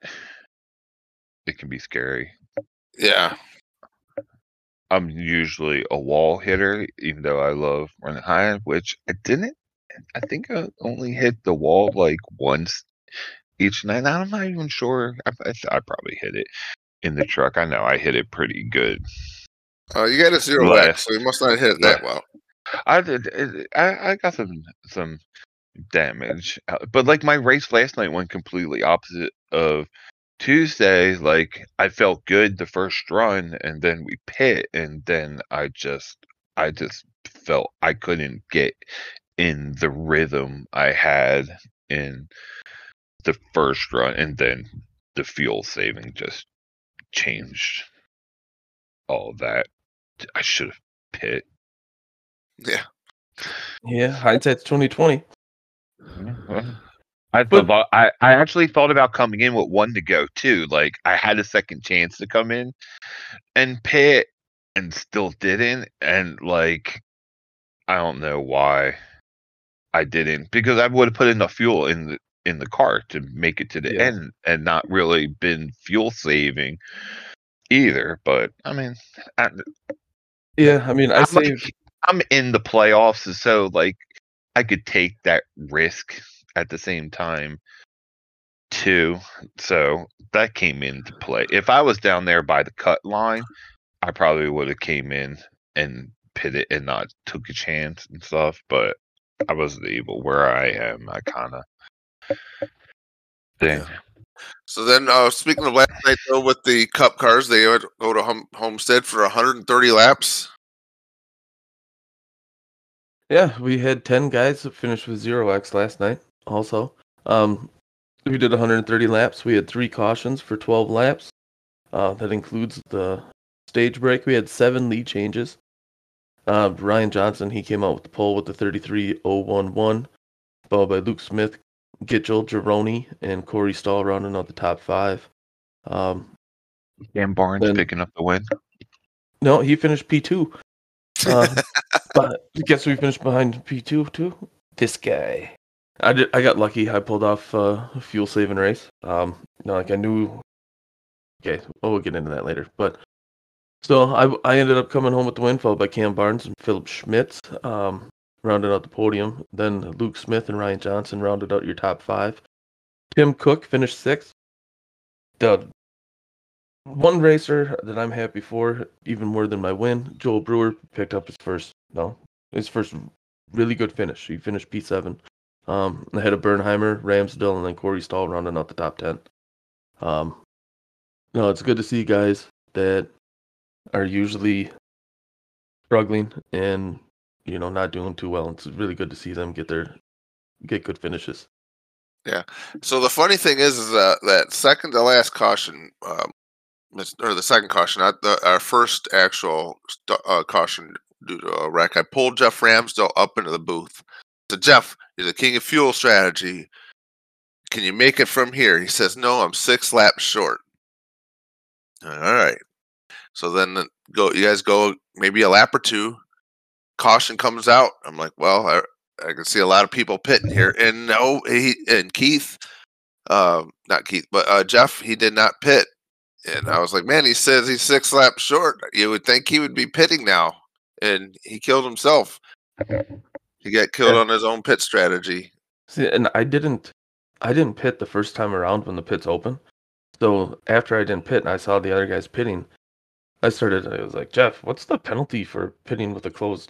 it can be scary. yeah, I'm usually a wall hitter, even though I love running high, which I didn't. I think I only hit the wall like once each night. I'm not even sure. I, I, I probably hit it in the truck. I know I hit it pretty good. uh, you got a zero Last- X, so you must not hit it that well. I did. it- I, I got some some damage, uh, but like my race last night went completely opposite of Tuesday. Like I felt good the first run, and then we pit, and then I just I just felt I couldn't get in the rhythm I had in the first run, and then the fuel saving just changed all of that. I should have pit. Yeah, Yeah. Hindsight's twenty twenty. I But- thought I, I actually thought about coming in with one to go too. Like I had a second chance to come in and pit and still didn't. And like I don't know why I didn't, because I would have put enough fuel in the in the car to make it to the Yeah. end and not really been fuel saving either. But I mean, I, Yeah. I mean, I I'm, saved. like, I'm in the playoffs, so like I could take that risk at the same time too. So that came into play. If I was down there by the cut line, I probably would have came in and pit it and not took a chance and stuff. But I wasn't able. Where I am, I kind of thing. So then, uh, speaking of last night, though, with the Cup cars, they would go to hum- Homestead for one hundred thirty laps. Yeah, we had ten guys that finished with zero X last night. Also, um, we did one hundred thirty laps. We had three cautions for twelve laps. Uh, that includes the stage break. We had seven lead changes. Uh, Ryan Johnson, he came out with the pole with the thirty-three oh one one, followed by Luke Smith, Gitchell, Gironi, and Corey Stahl rounding out the top five. Um, Dan Barnes Then- picking up the win. no, he finished P two. Uh, but guess who finished behind P two too? This guy. I did. I got lucky. I pulled off uh, a fuel saving race. Um, you know, like I knew. Okay, well, we'll get into that later. But so I I ended up coming home with the win, followed by Cam Barnes and Philip Schmitz. Um, rounded out the podium. Then Luke Smith and Ryan Johnson rounded out your top five. Tim Cook finished sixth. The one racer that I'm happy for, even more than my win, Joel Brewer picked up his first, no, his first really good finish. He finished P seven. Um, ahead of Bernheimer, Ramsdale, and then Corey Stahl rounding out the top ten. Um, no, it's good to see guys that are usually struggling and, you know, not doing too well. It's really good to see them get their get good finishes. Yeah. So the funny thing is, is that that second to last caution, um, mis- or the second caution, not the our first actual st- uh, caution due to a wreck. I pulled Jeff Ramsdale up into the booth. So Jeff, you're the king of fuel strategy. Can you make it from here? He says, no, I'm six laps short. All right. So then the- go. You guys go maybe a lap or two. Caution comes out. I'm like, well, I, I can see a lot of people pitting here, and no, he and Keith, um, not Keith, but uh, Jeff, he did not pit, and I was like, man, he says he's six laps short. You would think he would be pitting now, and he killed himself. He got killed Yeah. on his own pit strategy. See, and I didn't, I didn't pit the first time around when the pit's open. So after I didn't pit and I saw the other guys pitting, I started. I was like, Jeff, what's the penalty for pitting with a closed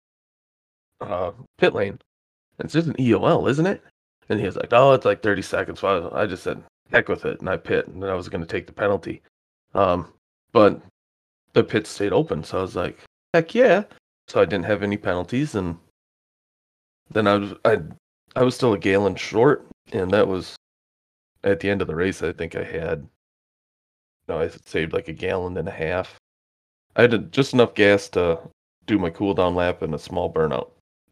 uh, pit lane? It's just an E O L, isn't it? And he was like, oh, it's like thirty seconds. So I, I just said, heck with it, and I pit, and then I was going to take the penalty. Um, but the pit stayed open, so I was like, heck yeah. So I didn't have any penalties, and then I was I I was still a gallon short, and that was at the end of the race. I think I had no, I saved like a gallon and a half. I had just enough gas to do my cool down lap and a small burnout.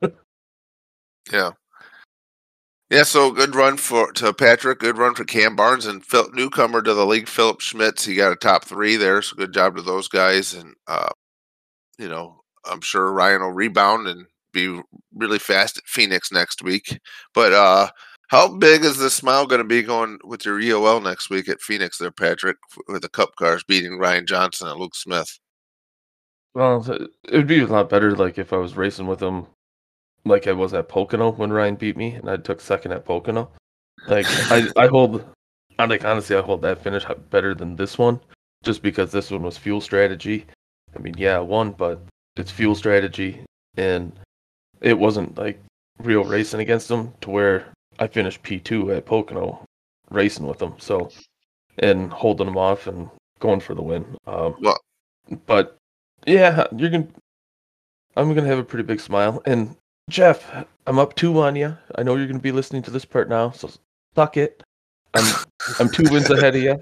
Yeah. Yeah, so good run for to Patrick, good run for Cam Barnes and Phil, newcomer to the league, Philip Schmitz. He got a top three there, so good job to those guys. And uh, you know, I'm sure Ryan will rebound and be really fast at Phoenix next week. But uh, how big is the smile going to be going with your E O L next week at Phoenix there, Patrick, with the Cup cars beating Ryan Johnson and Luke Smith? Well, it would be a lot better like if I was racing with him like I was at Pocono when Ryan beat me and I took second at Pocono. Like I, I hold I like honestly I hold that finish better than this one just because this one was fuel strategy. I mean, yeah, I won, but it's fuel strategy and it wasn't like real racing against them to where I finished P two at Pocono racing with them. So and holding them off and going for the win. Um, Well, but yeah, you're gonna I'm gonna have a pretty big smile. And Jeff, I'm up two on you. I know you're gonna be listening to this part now, so suck it. I'm I'm two wins ahead of you.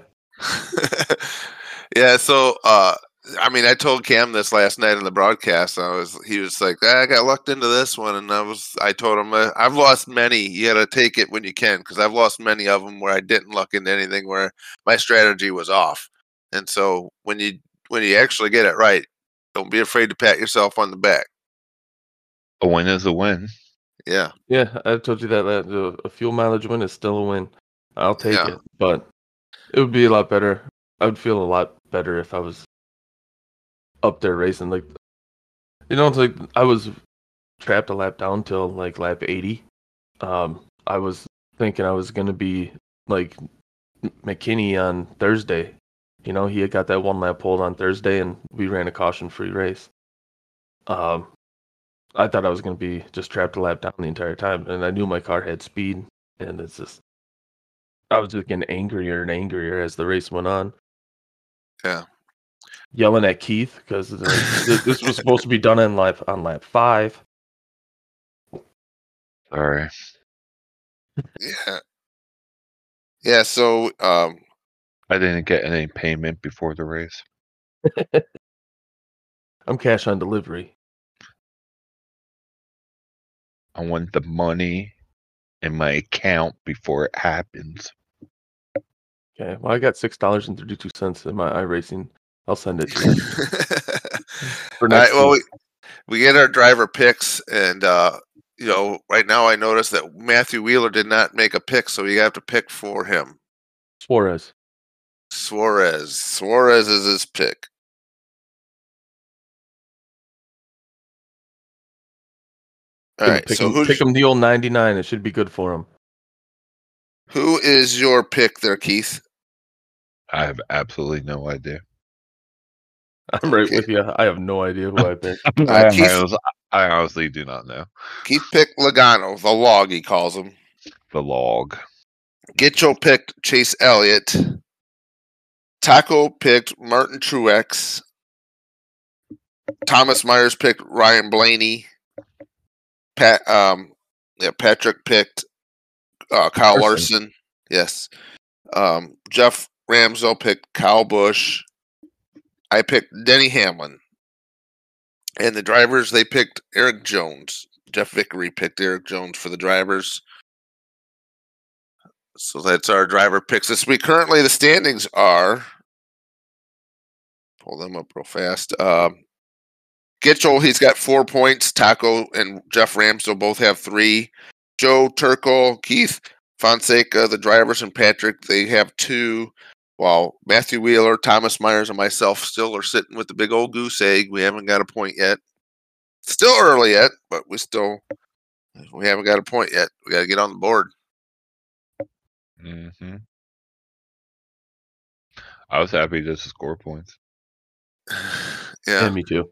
yeah, so uh, I mean, I told Cam this last night in the broadcast. I was he was like, ah, I got lucked into this one, and I was I told him uh, I've lost many. You got to take it when you can, because I've lost many of them where I didn't luck into anything where my strategy was off. And so when you when you actually get it right, don't be afraid to pat yourself on the back. A win is a win. Yeah, Yeah, I told you that, that uh, a fuel mileage win is still a win. I'll take Yeah. it, but it would be a lot better. I would feel a lot better if I was up there racing. Like, you know, it's like I was trapped a lap down till like lap eighty. Um, I was thinking I was gonna be like McKinney on Thursday. You know, he had got that one lap pulled on Thursday, and we ran a caution-free race. Um, I thought I was going to be just trapped a lap down the entire time, and I knew my car had speed, and it's just, I was just getting angrier and angrier as the race went on. Yeah. Yelling at Keith because this, this was supposed to be done on lap on lap five. Sorry. yeah, yeah. So um, I didn't get any payment before the race. I'm cash on delivery. I want the money in my account before it happens. Okay, well, I got six dollars and thirty-two cents in my iRacing. I'll send it to you. For All right. next Well, week. we, we get our driver picks, and uh, you know, right now I noticed that Matthew Wheeler did not make a pick, so you have to pick for him. Suarez. Suarez. Suarez is his pick. All right. Pick So him, who's pick him the old ninety-nine. It should be good for him. who is your pick there, Keith? I have absolutely no idea. I'm right Okay. with you. I have no idea who I picked. I, Keith- honestly, I honestly do not know. Keith picked Logano, the log he calls him. The log. Gitcho picked Chase Elliott. Taco picked Martin Truex. Thomas Myers picked Ryan Blaney. Pat, um, yeah, Patrick picked uh, Kyle Larson. Larson. Yes. Um, Jeff Ramsdell picked Kyle Busch. I picked Denny Hamlin. And the drivers, they picked Eric Jones. Jeff Vickery picked Eric Jones for the drivers. So that's our driver picks this week. Currently, the standings are. Pull them up real fast. Um, Gitchell, he's got four points. Taco and Jeff Ramsdell both have three. Joe Turkle, Keith Fonseca, the drivers, and Patrick, they have two. While Matthew Wheeler, Thomas Myers, and myself still are sitting with the big old goose egg. We haven't got a point yet. Still early yet, but we still we haven't got a point yet. We got to get on the board. Mm-hmm. I was happy just to score points. Yeah. Yeah, me too.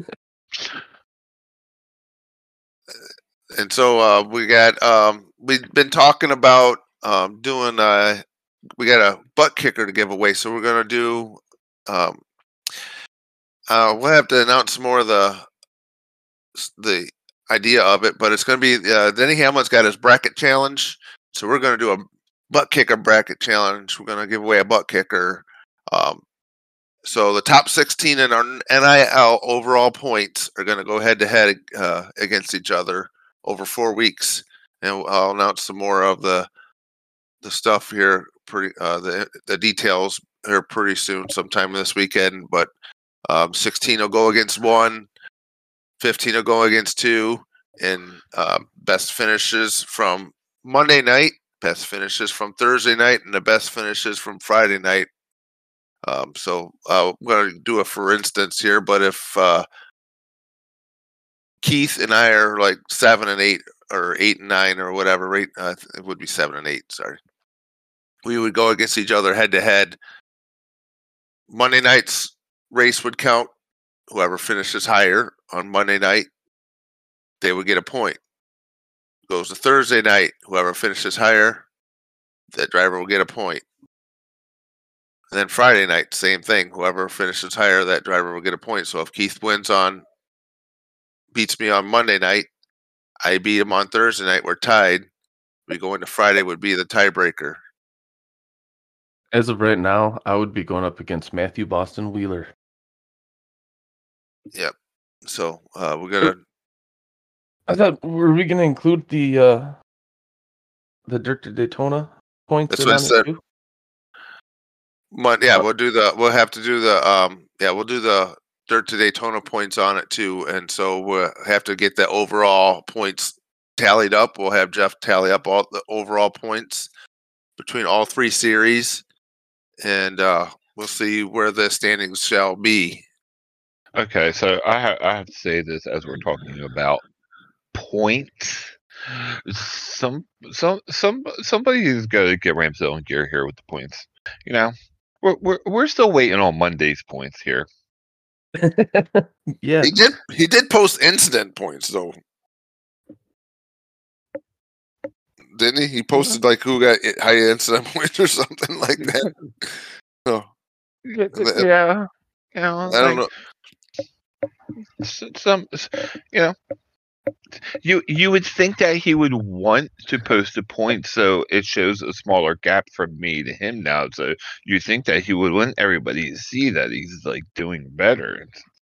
And so uh, we got um, we've been talking about um, doing uh, we got a butt kicker to give away, so we're gonna do um, uh, we'll have to announce more of the the idea of it, but it's gonna be uh, Denny Hamlin's got his bracket challenge, so we're gonna do a butt kicker bracket challenge. We're gonna give away a butt kicker. Um, so the top sixteen in our N I L overall points are gonna go head to head uh, against each other over four weeks, and I'll announce some more of the the stuff here. Pretty uh, the the details here pretty soon, sometime this weekend. But um, sixteen will go against one, fifteen will go against two, and uh, best finishes from Monday night, best finishes from Thursday night, and the best finishes from Friday night. Um, so uh, I'm going to do a for instance here, but if uh, Keith and I are like seven and eight, or eight and nine, or whatever, right? Uh, it would be seven and eight. Sorry, we would go against each other head to head. Monday night's race would count. Whoever finishes higher on Monday night, they would get a point. Goes to Thursday night. Whoever finishes higher, that driver will get a point. And then Friday night, same thing. Whoever finishes higher, that driver will get a point. So if Keith wins on, beats me on Monday night, I beat him on Thursday night, we're tied. We go into Friday would be the tiebreaker. As of right now, I would be going up against Matthew Boston Wheeler. Yep. So uh, we're gonna. I thought, were we going to include the uh, the Dirt to Daytona points? That's in what I on it said. too? Mon- yeah, we'll do the. We'll have to do the. Um. Yeah, we'll do the Dirt to Daytona points on it too, and so we'll have to get the overall points tallied up. We'll have Jeff tally up all the overall points between all three series, and uh, we'll see where the standings shall be. Okay, so I ha- I have to say this as we're talking about points. Some some some somebody is going to get Ramsdell in gear here with the points. You know, we're we're we're still waiting on Monday's points here. Yeah. He did. He did post incident points though, didn't he? He posted like who got i- high incident points or something like that. So Yeah, the- yeah. You know, I don't like, know. s- some, s- you know, you you would think that he would want to post a point so it shows a smaller gap from me to him now. So you think that he would want everybody to see that he's like doing better.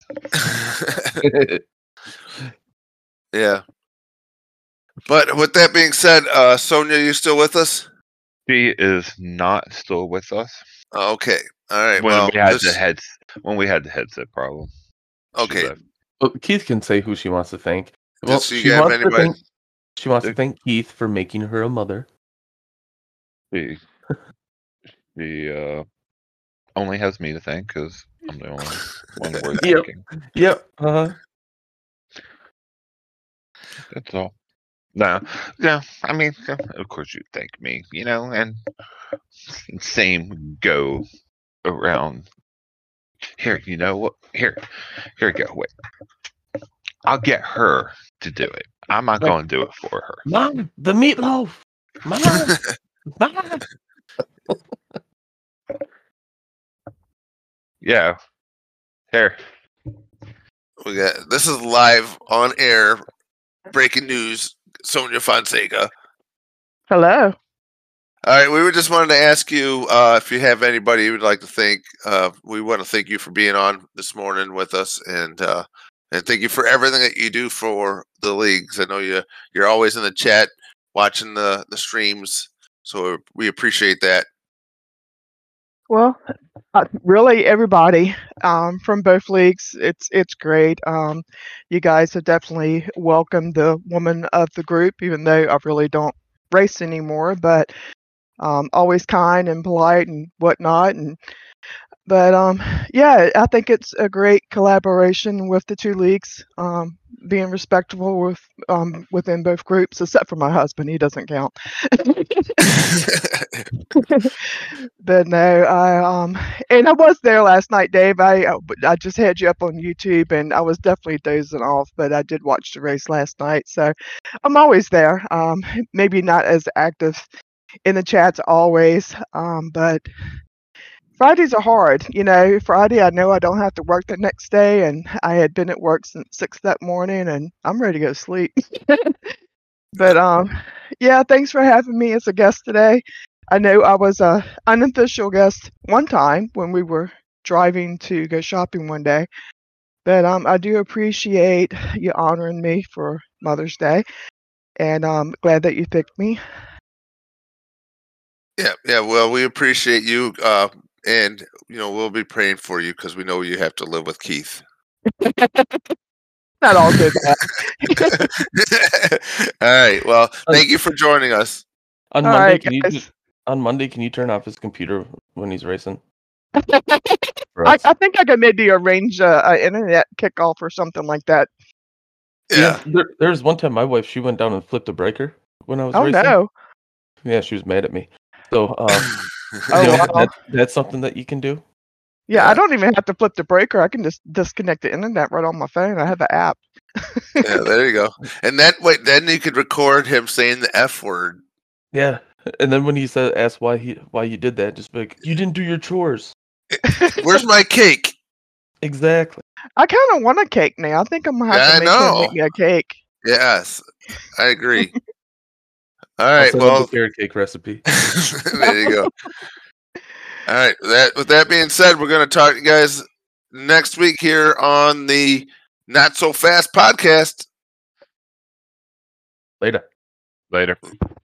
Yeah. But with that being said, uh, Sonia, you still with us? She is not still with us. Okay. All right. When well, we had this- the heads, when we had the headset problem. She okay. left. Well, Keith can say who she wants to thank. Well, Does she she have wants to anybody? thank She wants to Dick. thank Keith for making her a mother. She, she uh, only has me to thank because I'm the only one worth Yep. thanking. Yep. Uh-huh. That's all. No, yeah. I mean, yeah, of course you thank me, you know, and same go around. Here, you know what? Here, here we go. Wait, I'll get her to do it. I'm not Like- going to do it for her. Mom, the meatloaf. Mom, Mom. Yeah. Here. We got this is live on air. Breaking news: Sonia Fonseca. Hello. All right, we were just wanted to ask you uh, if you have anybody you would like to thank. Uh, we want to thank you for being on this morning with us, and uh, and thank you for everything that you do for the leagues. I know you you're always in the chat, watching the the streams, so we appreciate that. Well, uh, really, everybody um, from both leagues. It's it's great. Um, you guys have definitely welcomed the woman of the group, even though I really don't race anymore. But um, always kind and polite and whatnot. And but um, yeah, I think it's a great collaboration with the two leagues. Um, being respectful with um, within both groups, except for my husband, he doesn't count. But no, I um, and I was there last night, Dave. I uh, but I just had you up on YouTube, and I was definitely dozing off, but I did watch the race last night, so I'm always there. Um, maybe not as active in the chats always, um, but Fridays are hard. You know, Friday I know I don't have to work the next day, and I had been at work since six that morning, and I'm ready to go to sleep. But um, yeah, thanks for having me as a guest today. I know I was a unofficial guest one time when we were driving to go shopping one day, but um, I do appreciate you honoring me for Mother's Day, and I'm glad that you picked me. Yeah, yeah. Well, we appreciate you, uh, and you know we'll be praying for you because we know you have to live with Keith. Not all good. All right. Well, thank you for joining us. On All Monday, right, can you guys. just, on Monday can you turn off his computer when he's racing? For I, us? I think I could maybe arrange a, a internet kickoff or something like that. Yeah. There, there was one time my wife, she went down and flipped a breaker when I was Oh racing. no! Yeah, she was mad at me. So, um, Oh you know, wow! that, that's something that you can do. Yeah, Yeah. I don't even have to flip the breaker. I can just disconnect the internet right on my phone. I have an app. Yeah, there you go. And that way, then you could record him saying the F word. Yeah. And then when he said, asked why he why you did that, just be like, you didn't do your chores. Where's my cake? Exactly. I kind of want a cake now. I think I'm gonna have Yeah, I to make him make know. me a cake. Yes, I agree. All I'll right. send him Well, the carrot cake recipe. there you go. All right. That with that being said, we're going to talk to you guys next week here on the Not So Fast podcast. Later. Later.